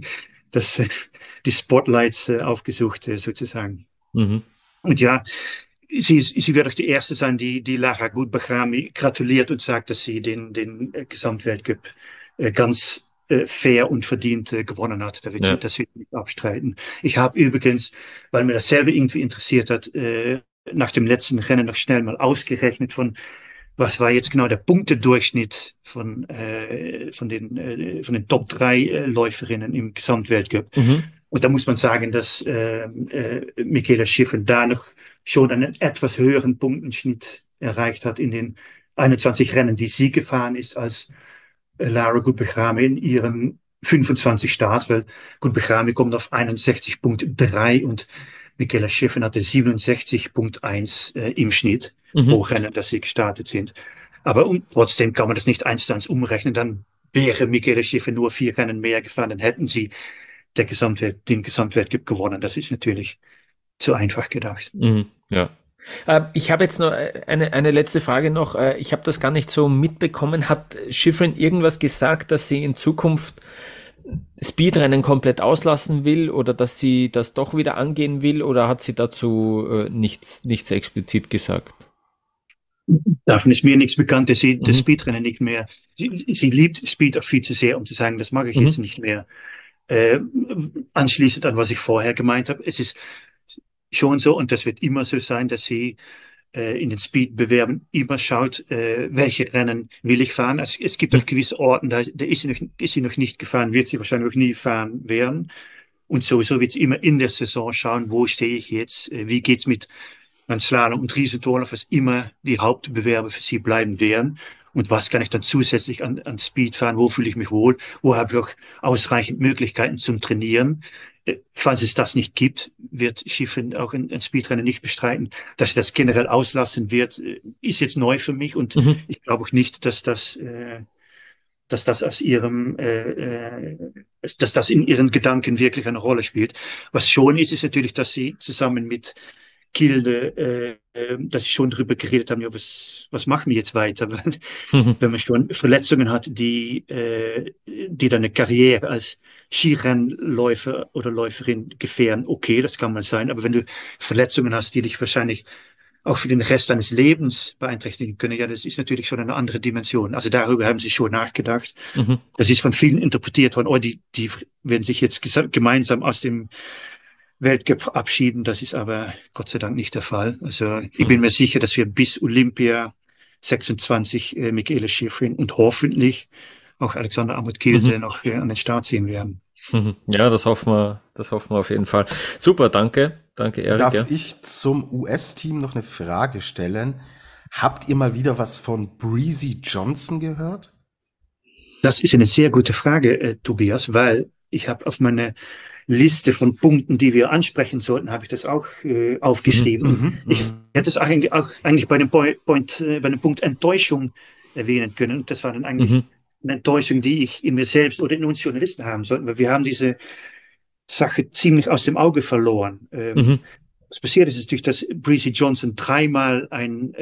die Spotlights aufgesucht, sozusagen. Und ja, sie wird auch die Erste sein, die Lara Gutbachrami gratuliert und sagt, dass sie den Gesamtweltcup ganz fair und verdient gewonnen hat. Das wird nicht abstreiten. Ich habe übrigens, weil mir das selber irgendwie interessiert hat, nach dem letzten Rennen noch schnell mal ausgerechnet was war jetzt genau der Punktedurchschnitt von den Top 3 Läuferinnen im Gesamtweltcup. Und da muss man sagen, dass Mikaela Shiffrin da noch schon einen etwas höheren Punktenschnitt erreicht hat in den 21 Rennen, die sie gefahren ist, als Lara Gutbachrami in ihren 25 Starts, weil Gutbachrami kommt auf 61,3 und Mikaela Shiffrin hatte 67,1 im Schnitt pro Rennen, dass sie gestartet sind. Aber trotzdem kann man das nicht 1:1 umrechnen. Dann wäre Mikaela Shiffrin nur 4 Rennen mehr gefahren, dann hätten sie den Gesamtweltcup gewonnen. Das ist natürlich zu einfach gedacht. Ja. Ich habe jetzt noch eine letzte Frage noch. Ich habe das gar nicht so mitbekommen. Hat Shiffrin irgendwas gesagt, dass sie in Zukunft Speedrennen komplett auslassen will oder dass sie das doch wieder angehen will, oder hat sie dazu nichts explizit gesagt? Davon ist mir nichts bekannt, dass sie das Speedrennen nicht mehr, sie liebt Speed auch viel zu sehr, um zu sagen, das mag ich jetzt nicht mehr. Anschließend an, was ich vorher gemeint habe, es ist schon so, und das wird immer so sein, dass sie in den Speed-Bewerben immer schaut, welche Rennen will ich fahren. Es gibt auch gewisse Orten, da ist sie noch nicht gefahren, wird sie wahrscheinlich auch nie fahren werden. Und sowieso wird sie immer in der Saison schauen, wo stehe ich jetzt, wie geht's mit Slalom und Riesentorlauf, was immer die Hauptbewerbe für sie bleiben werden. Und was kann ich dann zusätzlich an Speed fahren? Wo fühle ich mich wohl? Wo habe ich auch ausreichend Möglichkeiten zum Trainieren? Falls es das nicht gibt, wird Shiffrin auch ein Speedrennen nicht bestreiten. Dass sie das generell auslassen wird, ist jetzt neu für mich. Und ich glaube auch nicht, dass das aus dass das in ihren Gedanken wirklich eine Rolle spielt. Was schon ist natürlich, dass sie zusammen mit Gilde, dass sie schon darüber geredet haben, ja, was machen wir jetzt weiter? Wenn man schon Verletzungen hat, die dann eine Karriere als Skirennläufer oder Läuferin gefährden, okay, das kann mal sein, aber wenn du Verletzungen hast, die dich wahrscheinlich auch für den Rest deines Lebens beeinträchtigen können, ja, das ist natürlich schon eine andere Dimension. Also darüber haben sie schon nachgedacht. Das ist von vielen interpretiert worden, oh, die werden sich jetzt gemeinsam aus dem Weltcup verabschieden. Das ist aber Gott sei Dank nicht der Fall. Also ich bin mir sicher, dass wir bis Olympia 26 Michaela Schifrin und hoffentlich auch Alexander Abbott-Kielder noch an den Start ziehen werden. Ja, das hoffen wir auf jeden Fall. Super, danke. Danke, Erik. Darf ich zum US-Team noch eine Frage stellen? Habt ihr mal wieder was von Breezy Johnson gehört? Das ist eine sehr gute Frage, Tobias, weil ich habe auf meine Liste von Punkten, die wir ansprechen sollten, habe ich das auch aufgeschrieben. Ich hätte es eigentlich bei dem Punkt Enttäuschung erwähnen können. Und das war dann eigentlich eine Enttäuschung, die ich in mir selbst oder in uns Journalisten haben sollten, weil wir haben diese Sache ziemlich aus dem Auge verloren. Was passiert ist natürlich, dass Breezy Johnson dreimal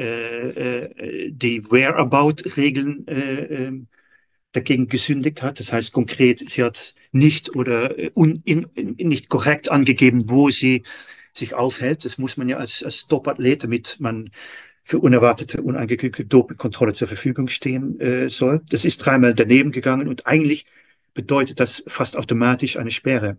die Whereabout-Regeln dagegen gesündigt hat. Das heißt konkret, sie hat nicht oder nicht korrekt angegeben, wo sie sich aufhält. Das muss man ja als Top-Athlet, damit man für unerwartete, unangekündigte Dopingkontrolle zur Verfügung stehen soll. Das ist dreimal daneben gegangen und eigentlich bedeutet das fast automatisch eine Sperre.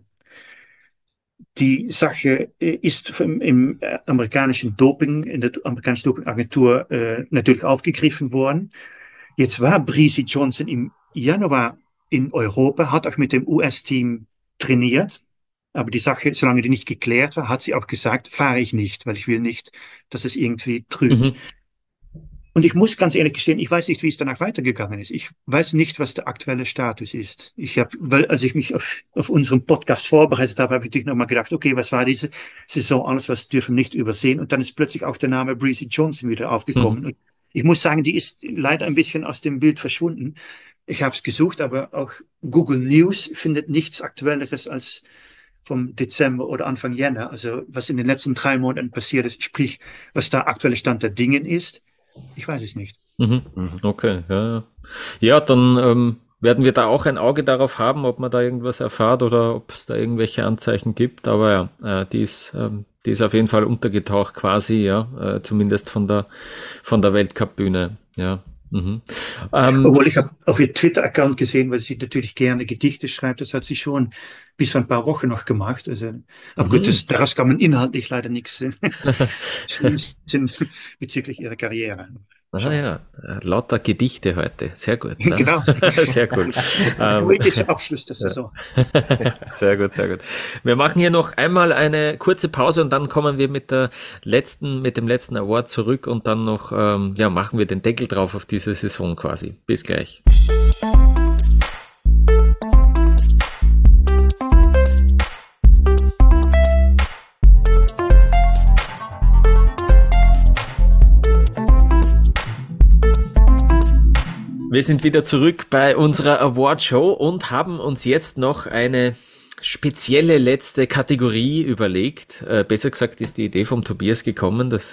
Die Sache ist in der amerikanischen Dopingagentur natürlich aufgegriffen worden. Jetzt war Breezy Johnson im Januar in Europa, hat auch mit dem US-Team trainiert. Aber die Sache, solange die nicht geklärt war, hat sie auch gesagt, fahre ich nicht, weil ich will nicht, dass es irgendwie trügt. Und ich muss ganz ehrlich gestehen, ich weiß nicht, wie es danach weitergegangen ist. Ich weiß nicht, was der aktuelle Status ist. Weil als ich mich auf unseren Podcast vorbereitet habe, habe ich natürlich nochmal gedacht, okay, was war diese Saison alles, was dürfen wir nicht übersehen? Und dann ist plötzlich auch der Name Breezy Johnson wieder aufgekommen. Und ich muss sagen, die ist leider ein bisschen aus dem Bild verschwunden. Ich habe es gesucht, aber auch Google News findet nichts Aktuelleres als vom Dezember oder Anfang Jänner. Also was in den letzten 3 Monaten passiert ist, sprich, was da aktuelle Stand der Dingen ist. Ich weiß es nicht. Okay, ja. Ja, dann werden wir da auch ein Auge darauf haben, ob man da irgendwas erfahrt oder ob es da irgendwelche Anzeichen gibt. Aber ja, die ist auf jeden Fall untergetaucht quasi, ja, zumindest von der Weltcup-Bühne, ja. Obwohl ich habe auf ihr Twitter-Account gesehen, weil sie natürlich gerne Gedichte schreibt, das hat sie schon bis vor ein paar Wochen noch gemacht. Also, aber gut, daraus kann man inhaltlich leider nichts schließen bezüglich ihrer Karriere. Ja, lauter Gedichte heute. Sehr gut. Ne? Genau. Sehr gut. Poetischer Abschluss der Saison. Sehr gut, sehr gut. Wir machen hier noch einmal eine kurze Pause und dann kommen wir mit dem letzten Award zurück und dann noch, machen wir den Deckel drauf auf diese Saison quasi. Bis gleich. Wir sind wieder zurück bei unserer Awardshow und haben uns jetzt noch eine spezielle letzte Kategorie überlegt. Besser gesagt ist die Idee vom Tobias gekommen, das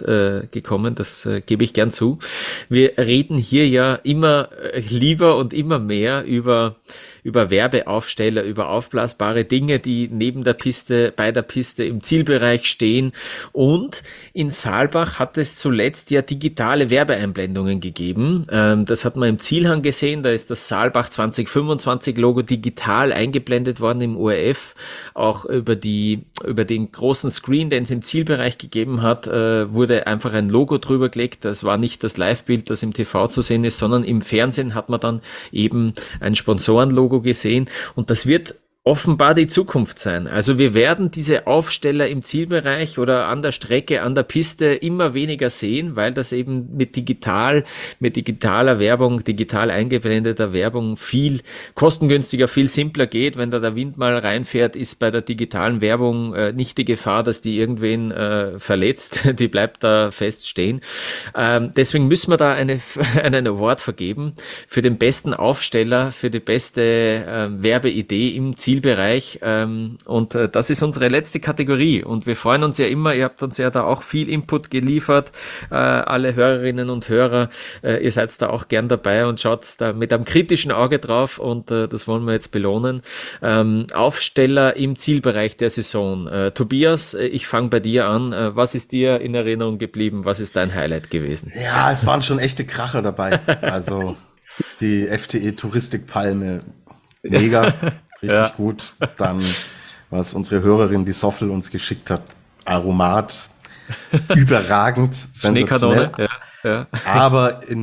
gebe ich gern zu. Wir reden hier ja immer lieber und immer mehr über Werbeaufsteller, über aufblasbare Dinge, die neben der Piste, bei der Piste im Zielbereich stehen. Und in Saalbach hat es zuletzt ja digitale Werbeeinblendungen gegeben. Das hat man im Zielhang gesehen. Da ist das Saalbach 2025 Logo digital eingeblendet worden im ORF. Auch über den großen Screen, den es im Zielbereich gegeben hat, wurde einfach ein Logo drüber gelegt. Das war nicht das Live-Bild, das im TV zu sehen ist, sondern im Fernsehen hat man dann eben ein Sponsorenlogo gesehen und das wird offenbar die Zukunft sein. Also wir werden diese Aufsteller im Zielbereich oder an der Strecke, an der Piste immer weniger sehen, weil das eben mit digitaler Werbung, digital eingeblendeter Werbung viel kostengünstiger, viel simpler geht. Wenn da der Wind mal reinfährt, ist bei der digitalen Werbung nicht die Gefahr, dass die irgendwen verletzt. Die bleibt da fest stehen. Deswegen müssen wir da einen Award vergeben für den besten Aufsteller, für die beste Werbeidee im Zielbereich. Und das ist unsere letzte Kategorie und wir freuen uns ja immer, ihr habt uns ja da auch viel Input geliefert, alle Hörerinnen und Hörer, ihr seid da auch gern dabei und schaut da mit einem kritischen Auge drauf und das wollen wir jetzt belohnen. Aufsteller im Zielbereich der Saison. Tobias, ich fange bei dir an. Was ist dir in Erinnerung geblieben? Was ist dein Highlight gewesen? Ja, es waren schon echte Kracher dabei. Also die FTE Touristikpalme, mega. Richtig gut. Dann, was unsere Hörerin, die Soffel, uns geschickt hat, Aromat, überragend, sensationell. Ja. Aber in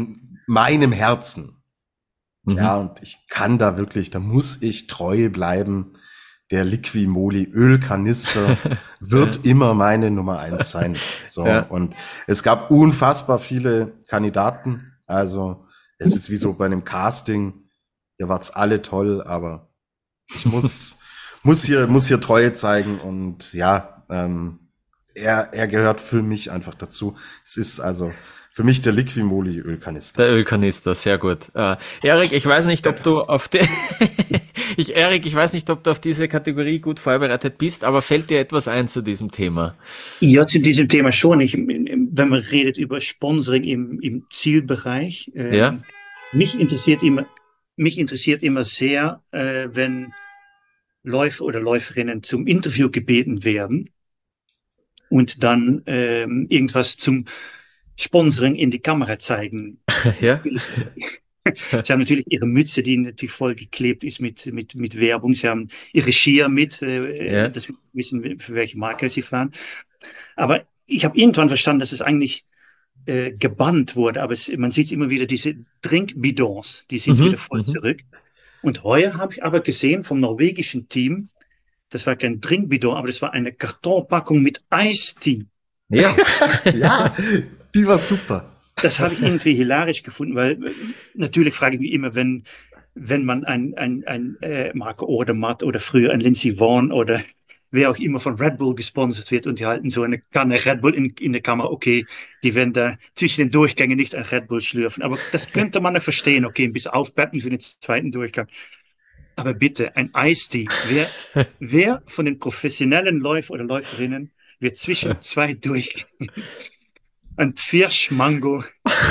meinem Herzen. Mhm. Ja, und ich kann da wirklich, da muss ich treu bleiben. Der Liqui-Moly Ölkanister wird immer meine Nummer 1 sein. So, Ja. und es gab unfassbar viele Kandidaten. Also, es ist jetzt wie so bei einem Casting. Ihr wart's alle toll, aber ich muss hier Treue zeigen und ja, er gehört für mich einfach dazu. Es ist also für mich der Liqui-Moly Ölkanister. Der Ölkanister, sehr gut. Erik, ich weiß nicht, ob du auf ich weiß nicht, ob du auf diese Kategorie gut vorbereitet bist, aber fällt dir etwas ein zu diesem Thema? Ja, zu diesem Thema schon. Wenn man redet über Sponsoring im Zielbereich, Ja. mich interessiert immer sehr, wenn Läufer oder Läuferinnen zum Interview gebeten werden und dann irgendwas zum Sponsoring in die Kamera zeigen. Ja. Sie haben natürlich ihre Mütze, die natürlich vollgeklebt ist mit Werbung. Sie haben ihre Skier mit, Ja. dass wir wissen, für welche Marke sie fahren. Aber ich habe irgendwann verstanden, dass es eigentlich gebannt wurde. Aber man sieht immer wieder, diese Trinkbidons, die sind wieder voll zurück. Und heuer habe ich aber gesehen vom norwegischen Team, das war kein Trinkbidon, aber das war eine Kartonpackung mit Eistee. Ja. Ja, die war super. Das habe ich irgendwie hilarisch gefunden, weil natürlich frage ich mich immer, wenn man ein Marco Odermatt oder früher ein Lindsey Vonn oder wer auch immer von Red Bull gesponsert wird und die halten so eine Kanne Red Bull in der Kamera, okay, die werden da zwischen den Durchgängen nicht ein Red Bull schlürfen, aber das könnte man noch verstehen, okay, ein bisschen aufpeppen für den zweiten Durchgang. Aber bitte, ein Eistee. Wer von den professionellen Läufer oder Läuferinnen wird zwischen zwei Durchgängen ein Pfirsch-Mango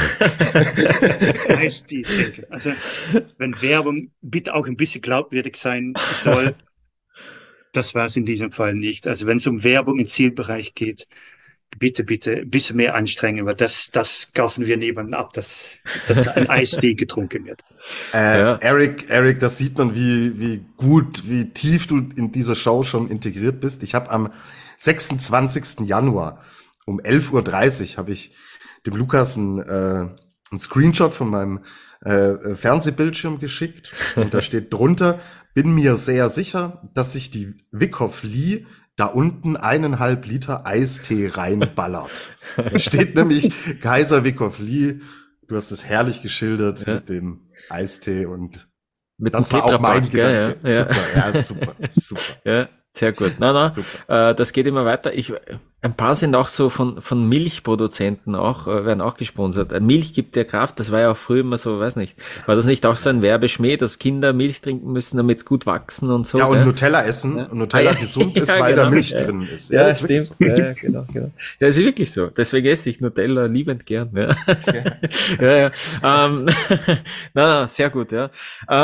Eistee trinken? Also, wenn Werbung bitte auch ein bisschen glaubwürdig sein soll, das war es in diesem Fall nicht. Also, wenn es um Werbung im Zielbereich geht, bitte ein bisschen mehr anstrengen, weil das kaufen wir niemandem ab, dass ein Eistee getrunken wird. Ja. Eric, das sieht man, wie gut, wie tief du in dieser Show schon integriert bist. Ich habe am 26. Januar um 11:30 Uhr habe ich dem Lukas einen Screenshot von meinem Fernsehbildschirm geschickt und da steht drunter: Bin mir sehr sicher, dass sich die Wyckoff Lee da unten 1,5 Liter Eistee reinballert. Da steht nämlich Kaiser Wyckoff Lee. Du hast es herrlich geschildert mit dem Eistee und mit das dem war auch mein Gedanke. Ja. Super, ja, super. Ja, sehr gut. Das geht immer weiter. Ein paar sind auch so von Milchproduzenten auch, werden auch gesponsert. Milch gibt dir Kraft, das war ja auch früher immer so, weiß nicht. War das nicht auch so ein Werbeschmäh, dass Kinder Milch trinken müssen, damit sie gut wachsen und so? Ja, und Nutella essen und Nutella gesund ist, weil da Milch drin ist. Ja, das stimmt. So. Ja, genau. Ja, ist wirklich so. Deswegen esse ich Nutella liebend gern. Ja. Sehr gut, ja.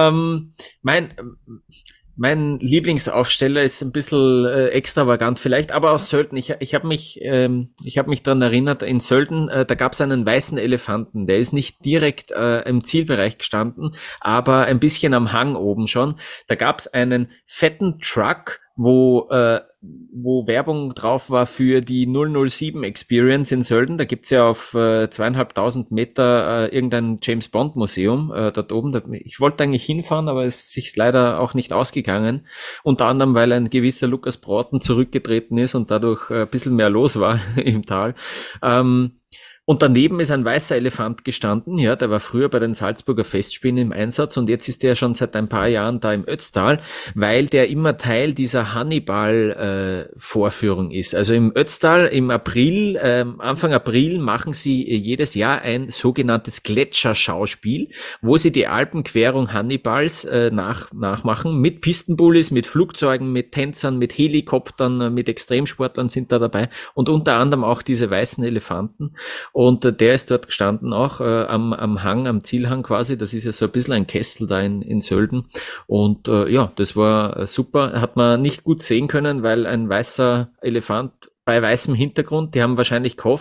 Mein Lieblingsaufsteller ist ein bisschen extravagant vielleicht, aber aus Sölden. Ich habe mich daran erinnert, in Sölden, da gab es einen weißen Elefanten. Der ist nicht direkt im Zielbereich gestanden, aber ein bisschen am Hang oben schon. Da gab es einen fetten Truck, wo Werbung drauf war für die 007 Experience in Sölden. Da gibt's ja auf 2.500 Meter irgendein James Bond Museum dort oben. Ich wollte eigentlich hinfahren, aber es ist sich leider auch nicht ausgegangen. Unter anderem, weil ein gewisser Lukas Broughton zurückgetreten ist und dadurch ein bisschen mehr los war im Tal. Und daneben ist ein weißer Elefant gestanden, ja, der war früher bei den Salzburger Festspielen im Einsatz und jetzt ist der schon seit ein paar Jahren da im Ötztal, weil der immer Teil dieser Hannibal-Vorführung ist. Also im Ötztal im April, Anfang April machen sie jedes Jahr ein sogenanntes Gletscherschauspiel, wo sie die Alpenquerung Hannibals nachmachen, mit Pistenbullis, mit Flugzeugen, mit Tänzern, mit Helikoptern, mit Extremsportlern sind da dabei und unter anderem auch diese weißen Elefanten. Und der ist dort gestanden auch am Hang, am Zielhang quasi. Das ist ja so ein bisschen ein Kessel da in Sölden. Und das war super. Hat man nicht gut sehen können, weil ein weißer Elefant bei weißem Hintergrund, die haben wahrscheinlich gehofft,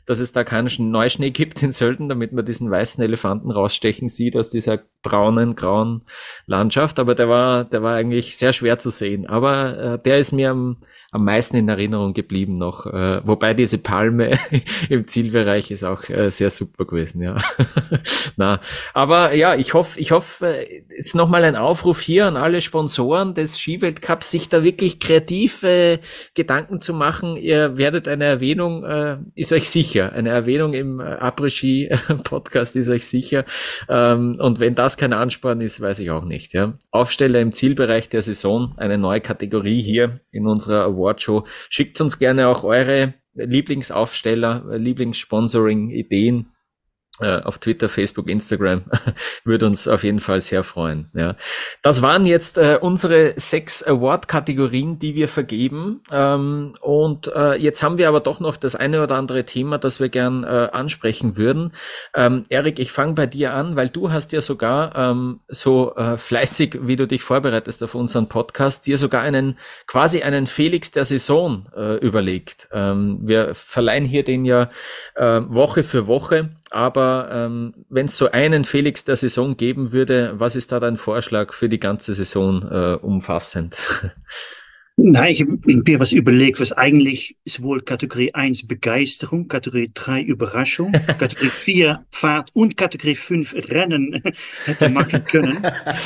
dass es da keinen Neuschnee gibt in Sölden, damit man diesen weißen Elefanten rausstechen sieht aus dieser braunen, grauen Landschaft. Aber der war eigentlich sehr schwer zu sehen. Aber der ist mir am meisten in Erinnerung geblieben noch. Wobei diese Palme im Zielbereich ist auch sehr super gewesen, ja. Aber ja, ich hoffe, jetzt nochmal ein Aufruf hier an alle Sponsoren des Skiweltcups, sich da wirklich kreative Gedanken zu machen. Ihr werdet eine Erwähnung, ist euch sicher. Eine Erwähnung im Après-Ski-Podcast ist euch sicher. Und wenn das kein Ansporn ist, weiß ich auch nicht, ja. Aufsteller im Zielbereich der Saison, eine neue Kategorie hier in unserer Awardshow. Schickt uns gerne auch eure Lieblingsaufsteller, Lieblingssponsoring-Ideen auf Twitter, Facebook, Instagram. Würde uns auf jeden Fall sehr freuen. Ja. Das waren jetzt unsere 6 Award-Kategorien, die wir vergeben. Und jetzt haben wir aber doch noch das eine oder andere Thema, das wir gern ansprechen würden. Erik, ich fange bei dir an, weil du hast ja sogar so fleißig, wie du dich vorbereitest auf unseren Podcast, dir sogar quasi einen Felix der Saison überlegt. Wir verleihen hier den ja Woche für Woche. Aber wenn es so einen Felix der Saison geben würde, was ist da dein Vorschlag für die ganze Saison umfassend? Nein, ich habe mir was überlegt, was eigentlich ist wohl Kategorie 1 Begeisterung, Kategorie 3 Überraschung, Kategorie 4 Fahrt und Kategorie 5 Rennen hätte machen können.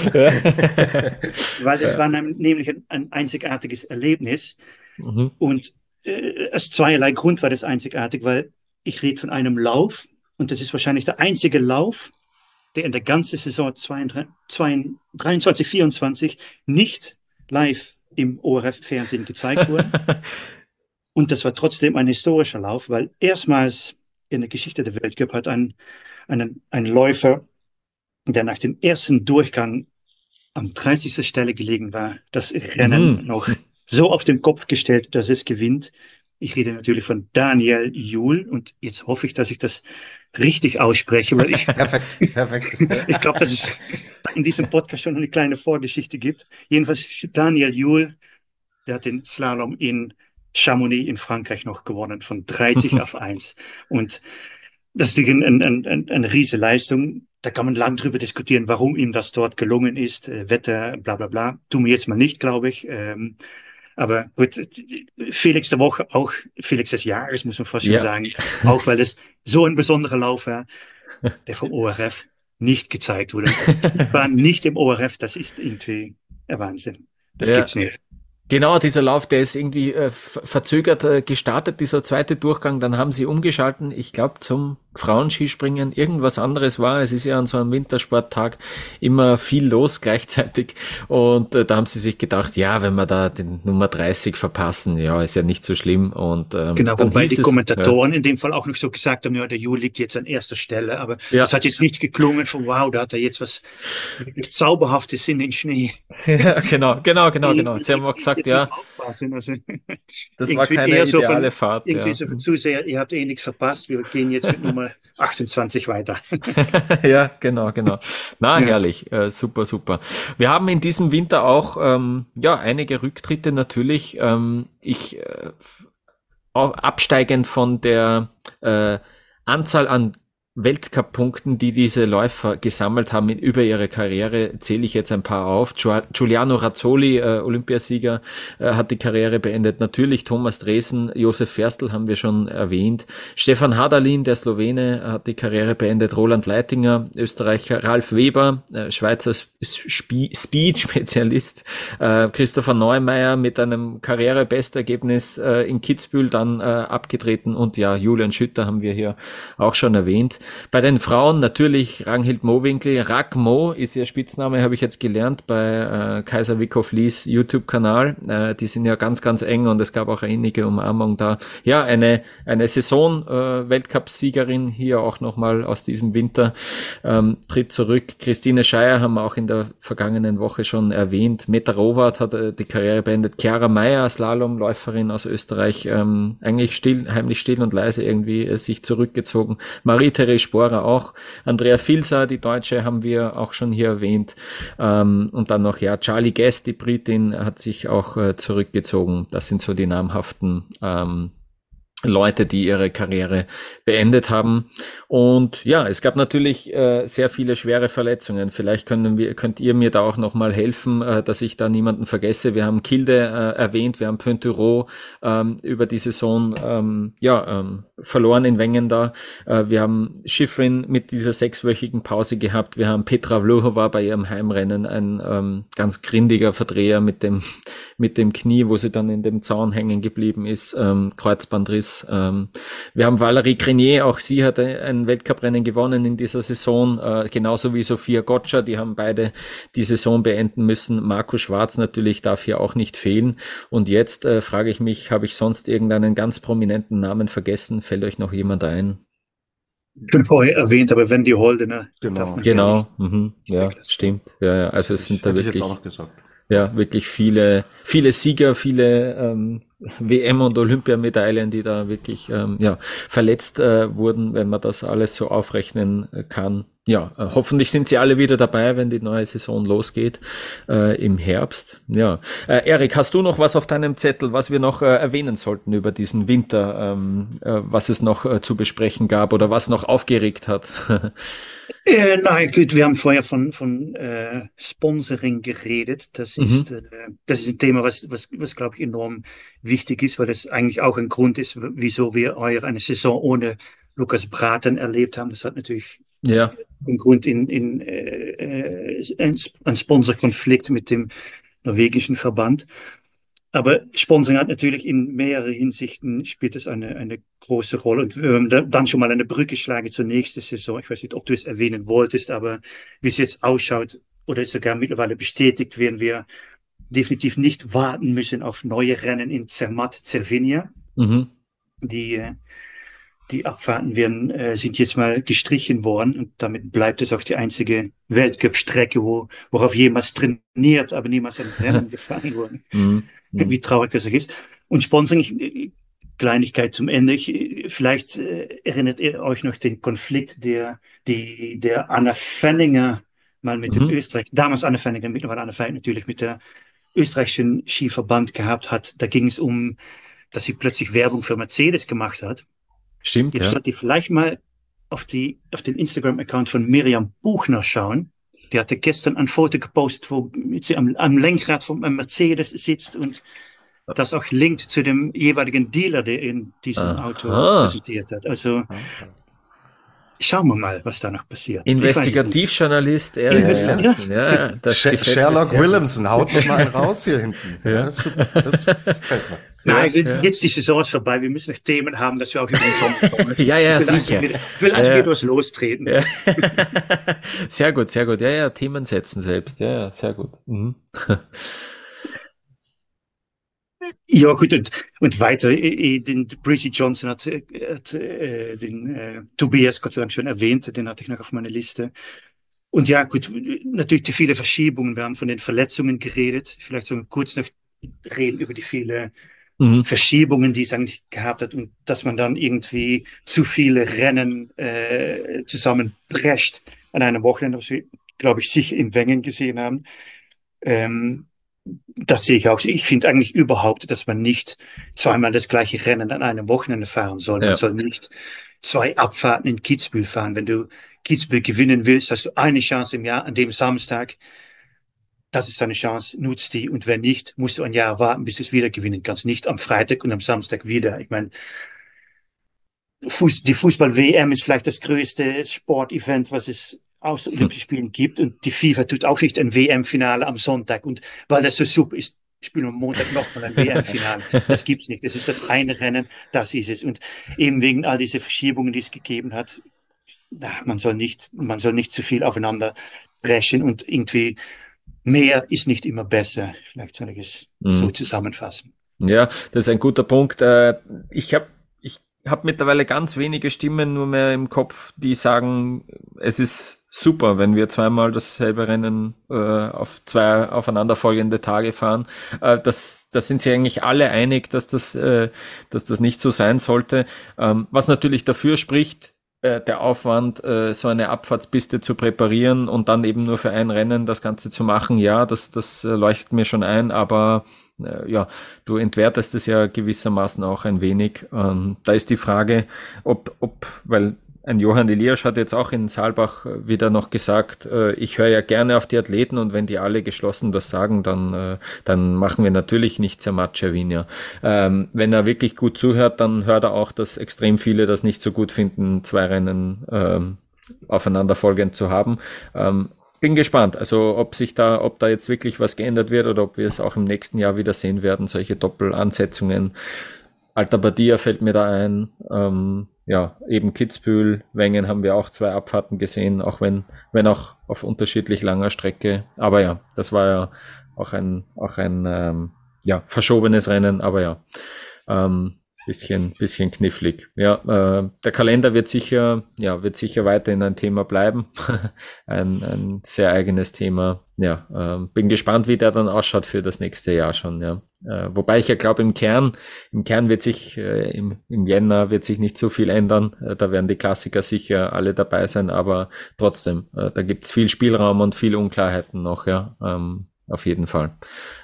Weil es war nämlich ein einzigartiges Erlebnis. Mhm. Und aus zweierlei Grund war das einzigartig, weil ich rede von einem Lauf. Und das ist wahrscheinlich der einzige Lauf, der in der ganzen Saison 23/24 nicht live im ORF-Fernsehen gezeigt wurde. Und das war trotzdem ein historischer Lauf, weil erstmals in der Geschichte der Weltcup hat ein Läufer, der nach dem ersten Durchgang am 30. Stelle gelegen war, das Rennen noch so auf den Kopf gestellt, dass es gewinnt. Ich rede natürlich von Daniel Juhl und jetzt hoffe ich, dass ich das richtig ausspreche, weil perfekt. Ich glaube, dass es in diesem Podcast schon eine kleine Vorgeschichte gibt. Jedenfalls Daniel Juhl, der hat den Slalom in Chamonix in Frankreich noch gewonnen, von 30/1. Und das ist eine riesige Leistung. Da kann man lang drüber diskutieren, warum ihm das dort gelungen ist. Wetter, bla bla bla. Tun wir jetzt mal nicht, glaube ich. Aber gut, Felix der Woche, auch Felix des Jahres, muss man fast schon sagen. Auch weil es so ein besonderer Lauf war, der vom ORF nicht gezeigt wurde. Ich war nicht im ORF, das ist irgendwie der Wahnsinn. Das gibt's nicht. Genau, dieser Lauf, der ist irgendwie verzögert gestartet, dieser zweite Durchgang. Dann haben sie umgeschalten, ich glaube, zum Frauenskispringen. Irgendwas anderes war. Es ist ja an so einem Wintersporttag immer viel los gleichzeitig. Und da haben sie sich gedacht, ja, wenn wir da den Nummer 30 verpassen, ja, ist ja nicht so schlimm. Und genau, wobei die Kommentatoren in dem Fall auch noch so gesagt haben, ja, der Juhl liegt jetzt an erster Stelle. Aber das hat jetzt nicht geklungen von, wow, da hat er jetzt was wirklich Zauberhaftes in den Schnee. Ja, genau. Sie haben auch gesagt, ja, also, das war keine ideale Fahrt. Irgendwie so für Zuseher, ihr habt nichts verpasst, wir gehen jetzt mit Nummer 28 weiter. Ja, genau. Herrlich, super. Wir haben in diesem Winter auch einige Rücktritte natürlich. Absteigend von der Anzahl an Weltcup-Punkten, die diese Läufer gesammelt haben über ihre Karriere, zähle ich jetzt ein paar auf. Giuliano Razzoli, Olympiasieger, hat die Karriere beendet. Natürlich Thomas Dresen, Josef Ferstl haben wir schon erwähnt. Stefan Hadalin, der Slowene, hat die Karriere beendet. Roland Leitinger, Österreicher. Ralf Weber, Schweizer Speed-Spezialist. Christopher Neumeier mit einem Karrierebestergebnis in Kitzbühel dann abgetreten. Und ja, Julian Schütter haben wir hier auch schon erwähnt. Bei den Frauen natürlich Ragnhild Mowinkel. Rak Mo ist ihr Spitzname, habe ich jetzt gelernt, bei Kaiser Wickow Lies YouTube-Kanal. Die sind ja ganz, ganz eng und es gab auch einige Umarmung da. Ja, eine Saison-Weltcup-Siegerin hier auch nochmal aus diesem Winter tritt zurück. Christine Scheier haben wir auch in der vergangenen Woche schon erwähnt. Meta Rowart hat die Karriere beendet. Chiara Meyer, Slalomläuferin aus Österreich, eigentlich heimlich still und leise irgendwie sich zurückgezogen. Marie-Therese Sporer auch. Andrea Filser, die Deutsche, haben wir auch schon hier erwähnt. Und dann noch, Charlie Guest, die Britin, hat sich auch zurückgezogen. Das sind so die namhaften Leute, die ihre Karriere beendet haben. Und ja, es gab natürlich sehr viele schwere Verletzungen. Vielleicht könnt ihr mir da auch nochmal helfen, dass ich da niemanden vergesse. Wir haben Kilde erwähnt, wir haben Pointureau über die Saison verloren in Wengen da. Wir haben Shiffrin mit dieser 6-wöchigen Pause gehabt. Wir haben Petra Vlhova bei ihrem Heimrennen, ein ganz grindiger Verdreher mit dem Knie, wo sie dann in dem Zaun hängen geblieben ist, Kreuzbandriss. Wir haben Valérie Grenier, auch sie hat ein Weltcuprennen gewonnen in dieser Saison, genauso wie Sophia Gotcha, die haben beide die Saison beenden müssen. Marco Schwarz natürlich darf hier auch nicht fehlen. Und jetzt frage ich mich, habe ich sonst irgendeinen ganz prominenten Namen vergessen? Fällt euch noch jemand ein? Schon vorher erwähnt, aber Wendy Holdener. Genau. Ja, stimmt. Ja, also es sind da wirklich, jetzt auch noch gesagt. Ja, wirklich viele Sieger, viele WM- und Olympiamedaillen, die da wirklich verletzt wurden, wenn man das alles so aufrechnen kann. Ja, hoffentlich sind sie alle wieder dabei, wenn die neue Saison losgeht im Herbst. Ja, Erik, hast du noch was auf deinem Zettel, was wir noch erwähnen sollten über diesen Winter, was es noch zu besprechen gab oder was noch aufgeregt hat? Nein, gut, wir haben vorher von Sponsoring geredet. Das ist ein Thema, was glaube ich enorm wichtig ist, weil das eigentlich auch ein Grund ist, wieso wir eine Saison ohne Lukas Braathen erlebt haben. Das hat natürlich einen Grund in ein Sponsorkonflikt mit dem norwegischen Verband. Aber Sponsoring hat natürlich in mehreren Hinsichten spielt es eine große Rolle. Und wenn wir dann schon mal eine Brücke schlagen zur nächsten Saison, ich weiß nicht, ob du es erwähnen wolltest, aber wie es jetzt ausschaut oder sogar mittlerweile bestätigt, werden wir definitiv nicht warten müssen auf neue Rennen in Zermatt, Cervinia. Die Abfahrten sind jetzt mal gestrichen worden und damit bleibt es auch die einzige Weltcup-Strecke, worauf jemals trainiert, aber niemals ein Rennen gefahren wurde. Wie traurig das ist. Und Sponsoring, Kleinigkeit zum Ende. Vielleicht erinnert ihr euch noch den Konflikt, der Anna Fenninger mal mit dem damals Anna Fenninger, mittlerweile Anna Fenninger natürlich mit der österreichischen Skiverband gehabt hat. Da ging es um, dass sie plötzlich Werbung für Mercedes gemacht hat. Stimmt, Jetzt sollte ich vielleicht mal auf den Instagram-Account von Miriam Buchner schauen. Die hatte gestern ein Foto gepostet, wo sie am Lenkrad von einem Mercedes sitzt und das auch linkt zu dem jeweiligen Dealer, der in diesem Auto präsentiert hat. Also schauen wir mal, was da noch passiert. Investigativjournalist Erik. Sherlock Williamson, haut noch mal einen raus hier hinten. Ja, super. Das gefällt mir. Nein, jetzt die Saison ist vorbei. Wir müssen noch Themen haben, dass wir auch über den Sommer kommen. Sicher. Ich will wieder was lostreten. Ja. Sehr gut. Ja, Themen setzen selbst. Ja, sehr gut. Ja, gut, und weiter. Den Bridget Johnson hat den Tobias Gott sei Dank schon erwähnt. Den hatte ich noch auf meiner Liste. Und ja, gut, natürlich die viele Verschiebungen. Wir haben von den Verletzungen geredet. Vielleicht so kurz noch reden über die viele Verschiebungen, die es eigentlich gehabt hat und dass man dann irgendwie zu viele Rennen zusammenprescht an einem Wochenende, was wir, glaube ich, sicher in Wengen gesehen haben. Das sehe ich auch. Ich finde eigentlich überhaupt, dass man nicht zweimal das gleiche Rennen an einem Wochenende fahren soll. Man soll nicht 2 Abfahrten in Kitzbühel fahren. Wenn du Kitzbühel gewinnen willst, hast du eine Chance im Jahr an dem Samstag. Das ist deine Chance, nutzt die. Und wenn nicht, musst du ein Jahr warten, bis du es wieder gewinnen kannst. Nicht am Freitag und am Samstag wieder. Ich meine, die Fußball-WM ist vielleicht das größte Sportevent, was es aus Olympischen Spielen gibt. Und die FIFA tut auch nicht ein WM-Finale am Sonntag. Und weil das so super ist, spielen wir am Montag nochmal ein WM-Finale. Das gibt's nicht. Das ist das eine Rennen, das ist es. Und eben wegen all diese Verschiebungen, die es gegeben hat, man soll nicht zu viel aufeinander brechen und irgendwie mehr ist nicht immer besser. Vielleicht soll ich es so zusammenfassen. Ja, das ist ein guter Punkt. Ich habe mittlerweile ganz wenige Stimmen nur mehr im Kopf, die sagen, es ist super, wenn wir zweimal dasselbe Rennen auf 2 aufeinanderfolgende Tage fahren. Da sind sich eigentlich alle einig, dass das nicht so sein sollte. Was natürlich dafür spricht, der Aufwand, so eine Abfahrtspiste zu präparieren und dann eben nur für ein Rennen das Ganze zu machen, ja, das leuchtet mir schon ein, aber ja, du entwertest es ja gewissermaßen auch ein wenig. Da ist die Frage, weil ein Johann Eliasch hat jetzt auch in Saalbach wieder noch gesagt, ich höre ja gerne auf die Athleten und wenn die alle geschlossen das sagen, dann machen wir natürlich nicht Zermatt Cervinia. Wenn er wirklich gut zuhört, dann hört er auch, dass extrem viele das nicht so gut finden, 2 Rennen aufeinanderfolgend zu haben. Bin gespannt, also ob da jetzt wirklich was geändert wird oder ob wir es auch im nächsten Jahr wieder sehen werden, solche Doppelansetzungen. Alta Badia fällt mir da ein, ja, eben Kitzbühel, Wengen haben wir auch 2 Abfahrten gesehen, auch wenn auch auf unterschiedlich langer Strecke. Aber ja, das war ja auch ein ja, verschobenes Rennen, aber ja, bisschen knifflig. Ja, der Kalender wird sicher weiterhin ein Thema bleiben. ein sehr eigenes Thema. Ja, bin gespannt, wie der dann ausschaut für das nächste Jahr schon, ja. Wobei ich ja glaube, im Kern wird sich, im Jänner wird sich nicht so viel ändern. Da werden die Klassiker sicher alle dabei sein, aber trotzdem, da gibt's viel Spielraum und viel Unklarheiten noch, ja, auf jeden Fall.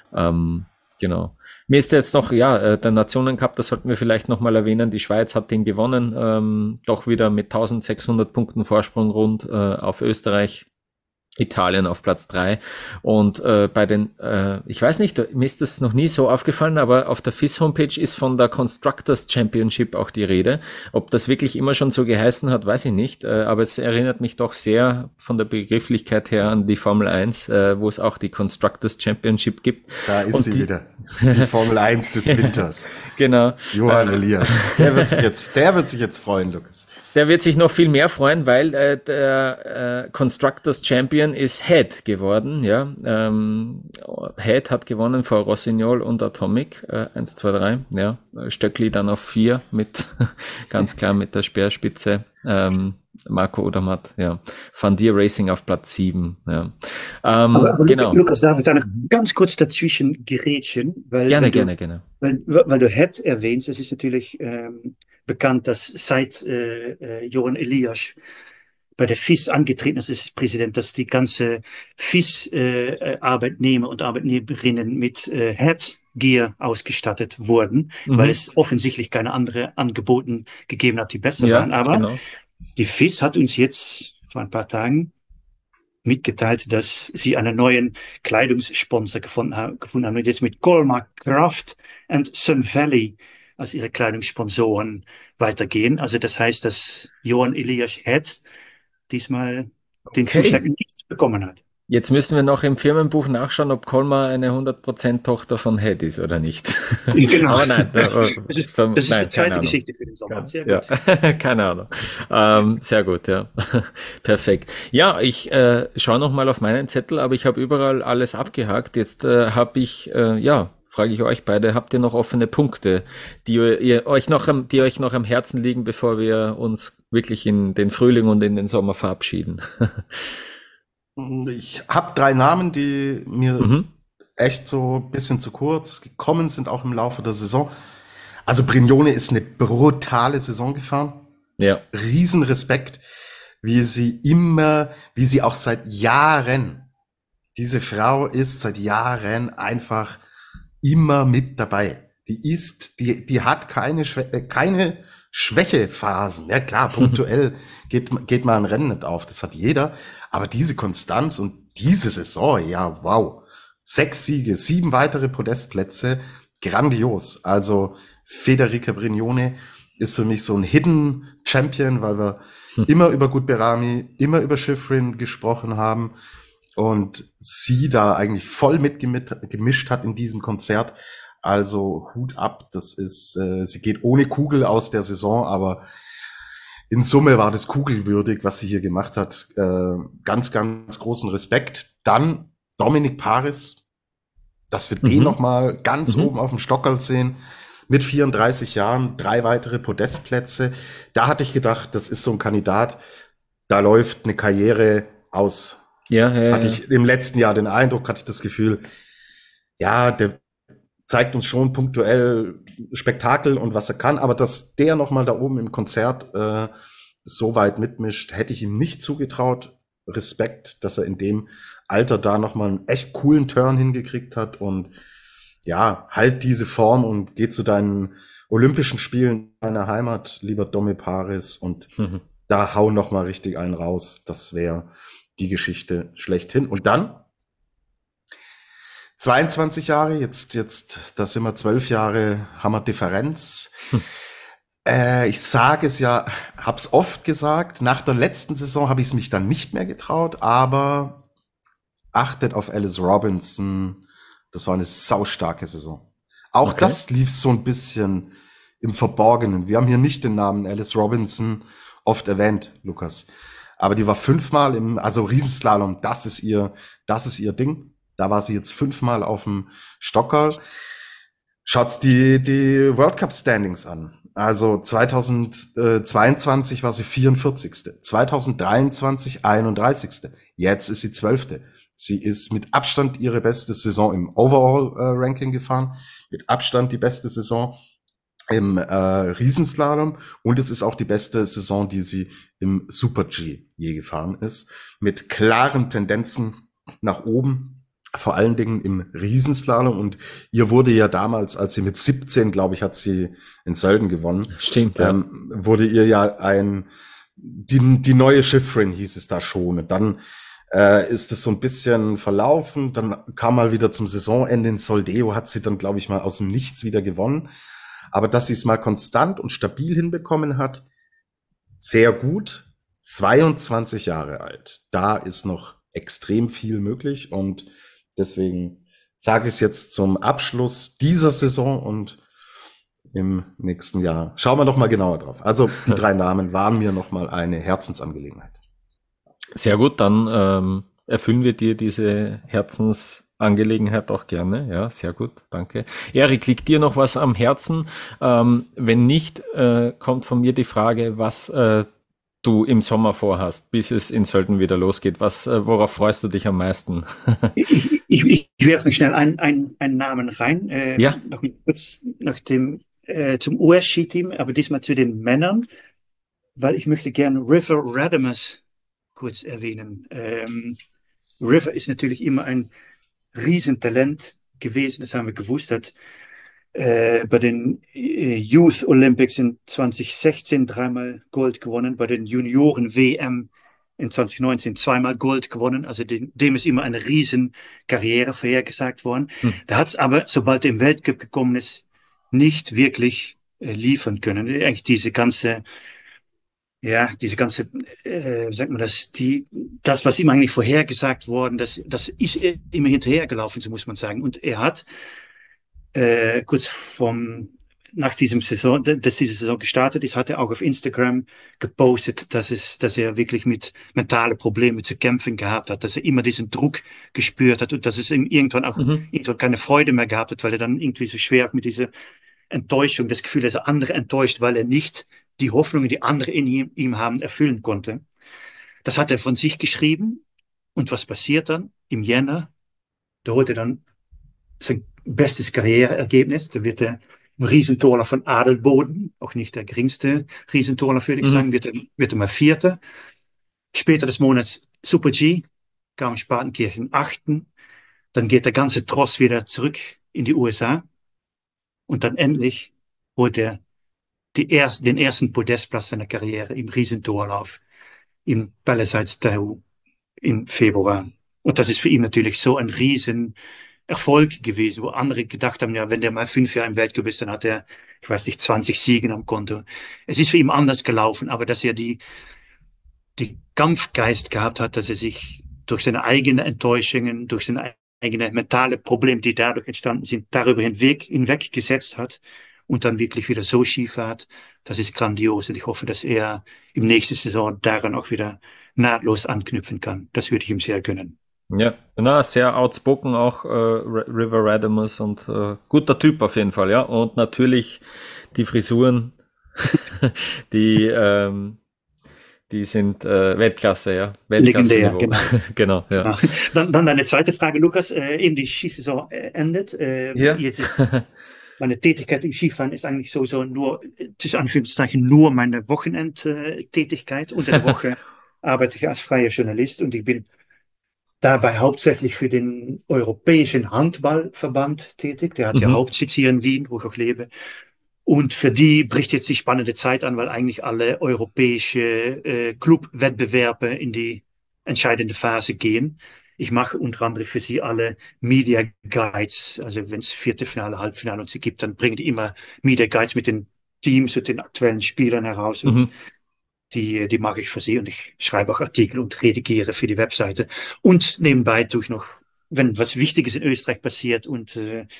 Genau. Mir ist jetzt noch, ja, der Nationencup, das sollten wir vielleicht nochmal erwähnen, die Schweiz hat den gewonnen, doch wieder mit 1600 Punkten Vorsprung rund auf Österreich, Italien auf Platz 3 und bei den, ich weiß nicht, mir ist das noch nie so aufgefallen, aber auf der FIS-Homepage ist von der Constructors Championship auch die Rede. Ob das wirklich immer schon so geheißen hat, weiß ich nicht, aber es erinnert mich doch sehr von der Begrifflichkeit her an die Formel 1, wo es auch die Constructors Championship gibt. Da ist und sie wieder, die Formel 1 des Winters. Genau. Johann Eliasch, der wird sich jetzt freuen, Lukas. Der wird sich noch viel mehr freuen, weil der Constructors Champion ist Head geworden. Ja, Head hat gewonnen vor Rossignol und Atomic 1, 2, 3. Ja, Stöckli dann auf 4 mit ganz klar mit der Speerspitze. Marco Odermatt, ja. Van Dier Racing auf Platz 7. Ja. Aber genau. Lukas, darf ich da noch ganz kurz dazwischen gerätschen? Gerne. Weil du Head erwähnst, es ist natürlich bekannt, dass seit Johann Eliasch bei der FIS angetreten ist, ist Präsident, dass die ganze FIS-Arbeitnehmer und Arbeitnehmerinnen mit Headgear ausgestattet wurden, weil es offensichtlich keine andere Angeboten gegeben hat, die besser waren. Aber genau. Die FIS hat uns jetzt vor ein paar Tagen mitgeteilt, dass sie einen neuen Kleidungssponsor gefunden haben und jetzt mit Colmar Craft und Sun Valley als ihre Kleidungssponsoren weitergehen. Also das heißt, dass Johann Eliasch Head diesmal den Zuschlag nicht bekommen hat. Jetzt müssen wir noch im Firmenbuch nachschauen, ob Colmar eine 100% Tochter von Head ist oder nicht. Genau. Aber nein. Das ist eine zweite Geschichte für den Sommer. Sehr gut. Ja. Keine Ahnung. Sehr gut, ja. Perfekt. Ja, ich schaue noch mal auf meinen Zettel, aber ich habe überall alles abgehakt. Jetzt habe ich, frage ich euch beide, habt ihr noch offene Punkte, die euch noch am Herzen liegen, bevor wir uns wirklich in den Frühling und in den Sommer verabschieden? Ich habe 3 Namen, die mir echt so ein bisschen zu kurz gekommen sind, auch im Laufe der Saison. Also Brignone ist eine brutale Saison gefahren. Ja. Riesenrespekt, wie sie auch seit Jahren, diese Frau ist seit Jahren einfach immer mit dabei. Die hat keine Schwächephasen. Ja klar, punktuell geht mal ein Rennen nicht auf, das hat jeder. Aber diese Konstanz und diese Saison, ja wow. 6 Siege, 7 weitere Podestplätze, grandios. Also Federica Brignone ist für mich so ein Hidden Champion, weil wir immer über Gutberami, immer über Shiffrin gesprochen haben und sie da eigentlich voll mitgemischt hat in diesem Konzert. Also Hut ab, das ist, sie geht ohne Kugel aus der Saison, aber in Summe war das kugelwürdig, was sie hier gemacht hat. Ganz, ganz großen Respekt. Dann Dominic Paris, dass wir den nochmal ganz oben auf dem Stockerl sehen. Mit 34 Jahren, 3 weitere Podestplätze. Da hatte ich gedacht, das ist so ein Kandidat, da läuft eine Karriere aus. Hatte ich im letzten Jahr den Eindruck, hatte ich das Gefühl, ja, der zeigt uns schon punktuell Spektakel und was er kann, aber dass der nochmal da oben im Konzert so weit mitmischt, hätte ich ihm nicht zugetraut. Respekt, dass er in dem Alter da nochmal einen echt coolen Turn hingekriegt hat und ja, halt diese Form und geh zu deinen Olympischen Spielen deiner Heimat, lieber Domi Paris, und da hau nochmal richtig einen raus. Das wäre die Geschichte schlechthin. Und dann 22 Jahre, jetzt, da sind wir 12 Jahre, haben wir Differenz. Ich sage es ja, hab's oft gesagt, nach der letzten Saison habe ich es mich dann nicht mehr getraut, aber achtet auf Alice Robinson, das war eine saustarke Saison. Auch das lief so ein bisschen im Verborgenen. Wir haben hier nicht den Namen Alice Robinson oft erwähnt, Lukas. Aber die war 5-mal also Riesenslalom, das ist ihr Ding. Da war sie jetzt 5-mal auf dem Stockerl. Schaut's die World Cup Standings an. Also 2022 war sie 44. 2023 31. Jetzt ist sie 12. Sie ist mit Abstand ihre beste Saison im Overall-Ranking gefahren. Mit Abstand die beste Saison im Riesenslalom. Und es ist auch die beste Saison, die sie im Super-G je gefahren ist. Mit klaren Tendenzen nach oben. Vor allen Dingen im Riesenslalom, und ihr wurde ja damals, als sie mit 17, glaube ich, hat sie in Sölden gewonnen. Stimmt, ja. Wurde ihr ja die neue Schifrin hieß es da schon. Und dann ist es so ein bisschen verlaufen, dann kam mal wieder zum Saisonende in Soldeo, hat sie dann, glaube ich, mal aus dem Nichts wieder gewonnen. Aber dass sie es mal konstant und stabil hinbekommen hat, sehr gut. 22 Jahre alt. Da ist noch extrem viel möglich, und deswegen sage ich es jetzt zum Abschluss dieser Saison und im nächsten Jahr. Schauen wir doch mal genauer drauf. Also die 3 Namen waren mir noch mal eine Herzensangelegenheit. Sehr gut, dann erfüllen wir dir diese Herzensangelegenheit auch gerne. Ja, sehr gut, danke. Erik, liegt dir noch was am Herzen? Wenn nicht, kommt von mir die Frage, was du im Sommer vorhast, bis es in Sölden wieder losgeht. Worauf freust du dich am meisten? Ich werfe schnell einen Namen rein. Ja. Noch kurz zum US-Ski-Team, aber diesmal zu den Männern, weil ich möchte gerne River Radames kurz erwähnen. River ist natürlich immer ein Riesentalent gewesen, das haben wir gewusst, hat bei den Youth Olympics in 2016 3-mal Gold gewonnen, bei den Junioren-WM in 2019 2-mal Gold gewonnen. Also dem ist immer eine Riesenkarriere vorhergesagt worden. Da hat es aber, sobald er im Weltcup gekommen ist, nicht wirklich liefern können. Eigentlich diese ganze, wie sagt man das, was ihm eigentlich vorhergesagt worden, das ist immer hinterhergelaufen, so muss man sagen. Und er hat nach diesem Saison, dass diese Saison gestartet ist, hat er auch auf Instagram gepostet, dass er wirklich mit mentalen Problemen zu kämpfen gehabt hat, dass er immer diesen Druck gespürt hat und dass es ihm irgendwann auch irgendwann keine Freude mehr gehabt hat, weil er dann irgendwie so schwer mit dieser Enttäuschung, das Gefühl, dass er andere enttäuscht, weil er nicht die Hoffnungen, die andere in ihm haben, erfüllen konnte. Das hat er von sich geschrieben. Und was passiert dann? Im Jänner, da holt er dann sein bestes Karriereergebnis. Da wird er ein Riesentorler von Adelboden, auch nicht der geringste Riesentorler, würde ich sagen, wird er mal Vierter. Später des Monats Super G, kam Spatenkirchen 8. Dann geht der ganze Tross wieder zurück in die USA. Und dann endlich holt er den ersten Podestplatz seiner Karriere im Riesentorlauf im Palisades-Tahoe im Februar. Und das ist für ihn natürlich so ein Riesenerfolg gewesen, wo andere gedacht haben, ja, wenn der mal 5 Jahre im Weltcup ist, dann hat er, 20 Siegen am Konto. Es ist für ihn anders gelaufen, aber dass er die Kampfgeist gehabt hat, dass er sich durch seine eigenen Enttäuschungen, durch seine eigene mentale Probleme, die dadurch entstanden sind, darüber hinweggesetzt hat und dann wirklich wieder so Ski fährt, das ist grandios. Und ich hoffe, dass er im nächsten Saison daran auch wieder nahtlos anknüpfen kann. Das würde ich ihm sehr gönnen. Ja, sehr outspoken auch River Radames und guter Typ auf jeden Fall, ja. Und natürlich die Frisuren, die sind Weltklasse, ja. Legendär, genau. Genau, ja. Dann eine zweite Frage, Lukas. Eben die Skisaison endet. Ja. Jetzt meine Tätigkeit im Skifahren ist eigentlich sowieso nur, zwischen Anführungszeichen, nur meine Wochenendtätigkeit. Unter der Woche arbeite ich als freier Journalist und ich bin dabei hauptsächlich für den Europäischen Handballverband tätig. Der hat ja Hauptsitz hier in Wien, wo ich auch lebe. Und für die bricht jetzt die spannende Zeit an, weil eigentlich alle europäische Clubwettbewerbe in die entscheidende Phase gehen. Ich mache unter anderem für sie alle Media Guides. Also wenn es Viertelfinale, Halbfinale und sie gibt, dann bringen die immer Media Guides mit den Teams und den aktuellen Spielern heraus. Und die mache ich für sie und ich schreibe auch Artikel und redigiere für die Webseite. Und nebenbei tue ich noch, wenn was Wichtiges in Österreich passiert und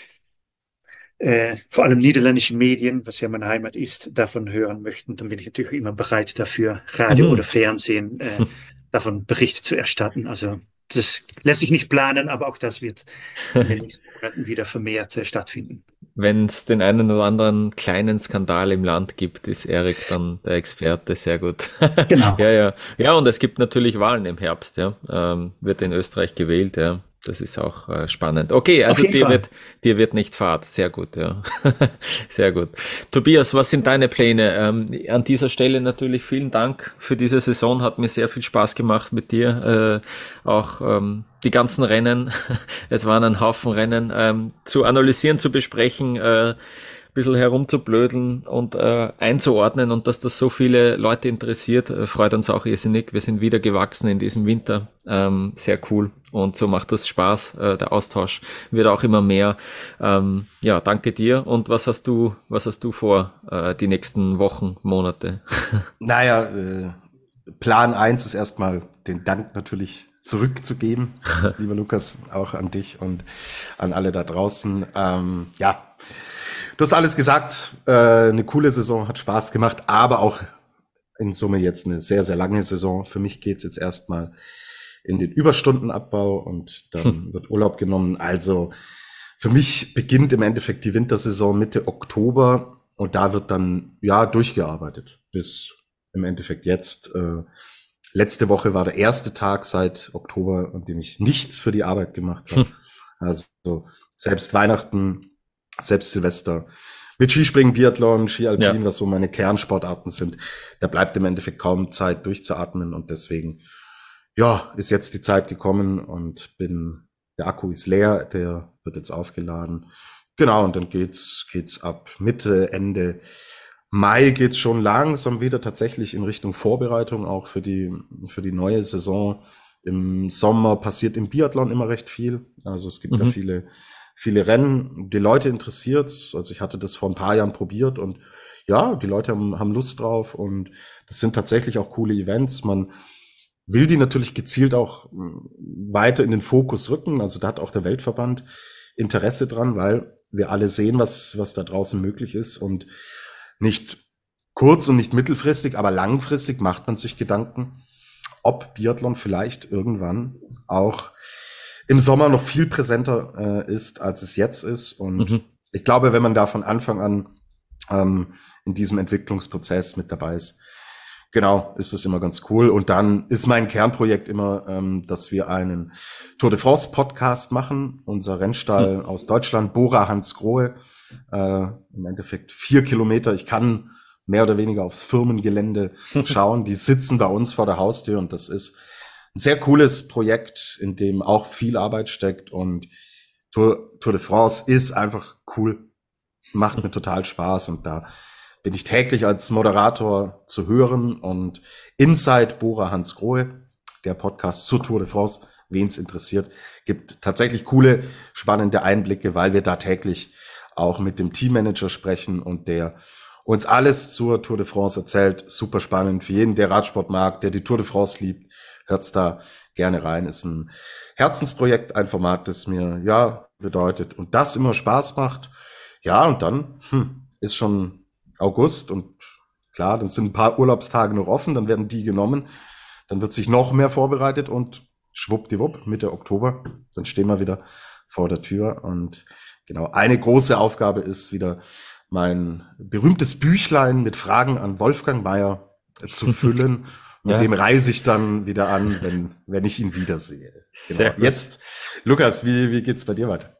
vor allem niederländische Medien, was ja meine Heimat ist, davon hören möchten, dann bin ich natürlich immer bereit dafür, Radio oder Fernsehen davon Berichte zu erstatten. Also das lässt sich nicht planen, aber auch das wird in den nächsten Monaten wieder vermehrt stattfinden. Wenn es den einen oder anderen kleinen Skandal im Land gibt, ist Erik dann der Experte, sehr gut. Genau. Ja, und es gibt natürlich Wahlen im Herbst, ja. Wird in Österreich gewählt, ja. Das ist auch spannend. Okay, also dir wird nicht fad. Sehr gut, ja. Sehr gut. Tobias, was sind deine Pläne? An dieser Stelle natürlich vielen Dank für diese Saison. Hat mir sehr viel Spaß gemacht mit dir. Auch die ganzen Rennen. Es waren ein Haufen Rennen. Zu analysieren, zu besprechen, bisschen herumzublödeln und einzuordnen und dass das so viele Leute interessiert, freut uns auch irrsinnig. Wir sind wieder gewachsen in diesem Winter. Sehr cool. Und so macht das Spaß. Der Austausch wird auch immer mehr. Ja, danke dir. Und was hast du vor die nächsten Wochen, Monate? Naja, Plan 1 ist erstmal den Dank natürlich zurückzugeben. Lieber Lukas, auch an dich und an alle da draußen. Ja, du hast alles gesagt. Eine coole Saison, hat Spaß gemacht, aber auch in Summe jetzt eine sehr, sehr lange Saison. Für mich geht's jetzt erstmal in den Überstundenabbau und dann wird Urlaub genommen. Also für mich beginnt im Endeffekt die Wintersaison Mitte Oktober und da wird dann ja durchgearbeitet bis im Endeffekt jetzt. Letzte Woche war der erste Tag seit Oktober, an dem ich nichts für die Arbeit gemacht habe. Also selbst Weihnachten, selbst Silvester, mit Skispringen, Biathlon, Skialpin, was so meine Kernsportarten sind, da bleibt im Endeffekt kaum Zeit durchzuatmen und deswegen, ja, ist jetzt die Zeit gekommen und der Akku ist leer, der wird jetzt aufgeladen. Genau, und dann geht's ab Mitte, Ende Mai geht's schon langsam wieder tatsächlich in Richtung Vorbereitung, auch für die neue Saison. Im Sommer passiert im Biathlon immer recht viel. Also es gibt da viele Rennen, die Leute interessiert's. Also ich hatte das vor ein paar Jahren probiert und ja, die Leute haben Lust drauf und das sind tatsächlich auch coole Events. Man will die natürlich gezielt auch weiter in den Fokus rücken. Also da hat auch der Weltverband Interesse dran, weil wir alle sehen, was da draußen möglich ist und nicht kurz- und nicht mittelfristig, aber langfristig macht man sich Gedanken, ob Biathlon vielleicht irgendwann auch im Sommer noch viel präsenter ist, als es jetzt ist. Und ich glaube, wenn man da von Anfang an in diesem Entwicklungsprozess mit dabei ist, genau, ist es immer ganz cool. Und dann ist mein Kernprojekt immer, dass wir einen Tour de France Podcast machen. Unser Rennstall aus Deutschland, Bora Hansgrohe, im Endeffekt 4 Kilometer. Ich kann mehr oder weniger aufs Firmengelände schauen. Die sitzen bei uns vor der Haustür und das ist ein sehr cooles Projekt, in dem auch viel Arbeit steckt und Tour de France ist einfach cool, macht mir total Spaß und da bin ich täglich als Moderator zu hören und Inside Bora Hansgrohe, der Podcast zur Tour de France, wen es interessiert, gibt tatsächlich coole, spannende Einblicke, weil wir da täglich auch mit dem Teammanager sprechen und der uns alles zur Tour de France erzählt. Super spannend für jeden, der Radsport mag, der die Tour de France liebt. Hört's da gerne rein. Ist ein Herzensprojekt, ein Format, das mir ja bedeutet und das immer Spaß macht. Ja, und dann ist schon August und klar, dann sind ein paar Urlaubstage noch offen, dann werden die genommen. Dann wird sich noch mehr vorbereitet und schwuppdiwupp, Mitte Oktober, dann stehen wir wieder vor der Tür und genau, eine große Aufgabe ist wieder mein berühmtes Büchlein mit Fragen an Wolfgang Mayer zu füllen. Mit dem reise ich dann wieder an, wenn ich ihn wiedersehe. Genau. Jetzt, Lukas, wie geht's bei dir weiter?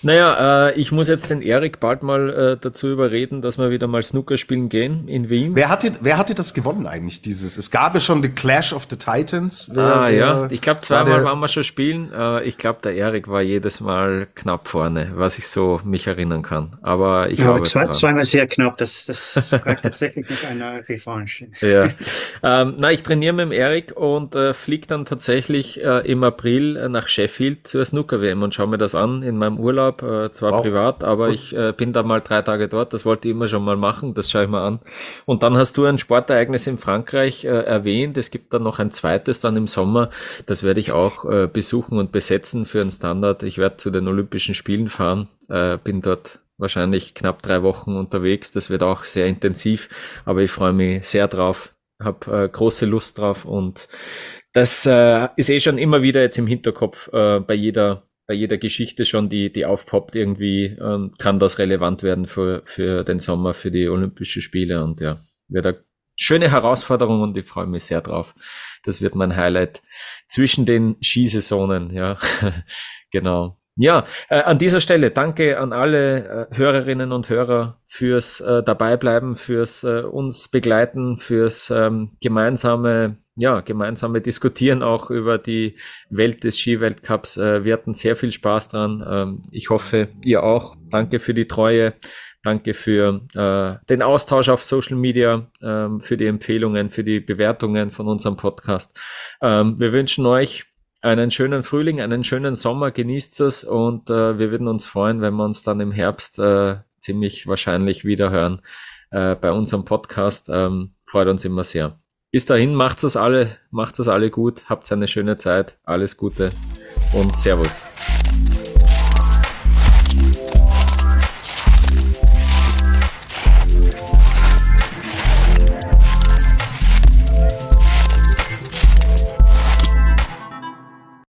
Naja, ich muss jetzt den Erik bald mal dazu überreden, dass wir wieder mal Snooker spielen gehen in Wien. Wer hatte das gewonnen eigentlich, dieses? Es gab ja schon die Clash of the Titans. Ja, ich glaube zweimal waren wir schon spielen. Ich glaube, der Erik war jedes Mal knapp vorne, was ich so mich erinnern kann. Aber ich habe zweimal sehr knapp, das fragt tatsächlich nach einer Revanche. Ja. Ich trainiere mit dem Erik und fliege dann tatsächlich im April nach Sheffield zur Snooker-WM und schaue mir das an in meinem Urlaub, zwar privat, aber ich bin da mal 3 Tage dort, das wollte ich immer schon mal machen, das schaue ich mir an. Und dann hast du ein Sportereignis in Frankreich erwähnt, es gibt dann noch ein zweites dann im Sommer, das werde ich auch besuchen und besetzen für einen Standard. Ich werde zu den Olympischen Spielen fahren, bin dort wahrscheinlich knapp 3 Wochen unterwegs, das wird auch sehr intensiv, aber ich freue mich sehr drauf, habe große Lust drauf und das ist schon immer wieder jetzt im Hinterkopf bei jeder Geschichte schon, die aufpoppt, irgendwie kann das relevant werden für den Sommer, für die Olympischen Spiele und ja, wird eine schöne Herausforderung und ich freue mich sehr drauf. Das wird mein Highlight zwischen den Skisaisonen, ja, genau. Ja, an dieser Stelle danke an alle Hörerinnen und Hörer fürs Dabeibleiben, fürs uns begleiten, fürs gemeinsame Diskutieren auch über die Welt des Skiweltcups. Wir hatten sehr viel Spaß dran. Ich hoffe, ihr auch. Danke für die Treue. Danke für den Austausch auf Social Media, für die Empfehlungen, für die Bewertungen von unserem Podcast. Wir wünschen euch einen schönen Frühling, einen schönen Sommer, genießt es und wir würden uns freuen, wenn wir uns dann im Herbst ziemlich wahrscheinlich wieder hören bei unserem Podcast. Freut uns immer sehr. Bis dahin, macht's das alle gut, habt eine schöne Zeit, alles Gute und Servus.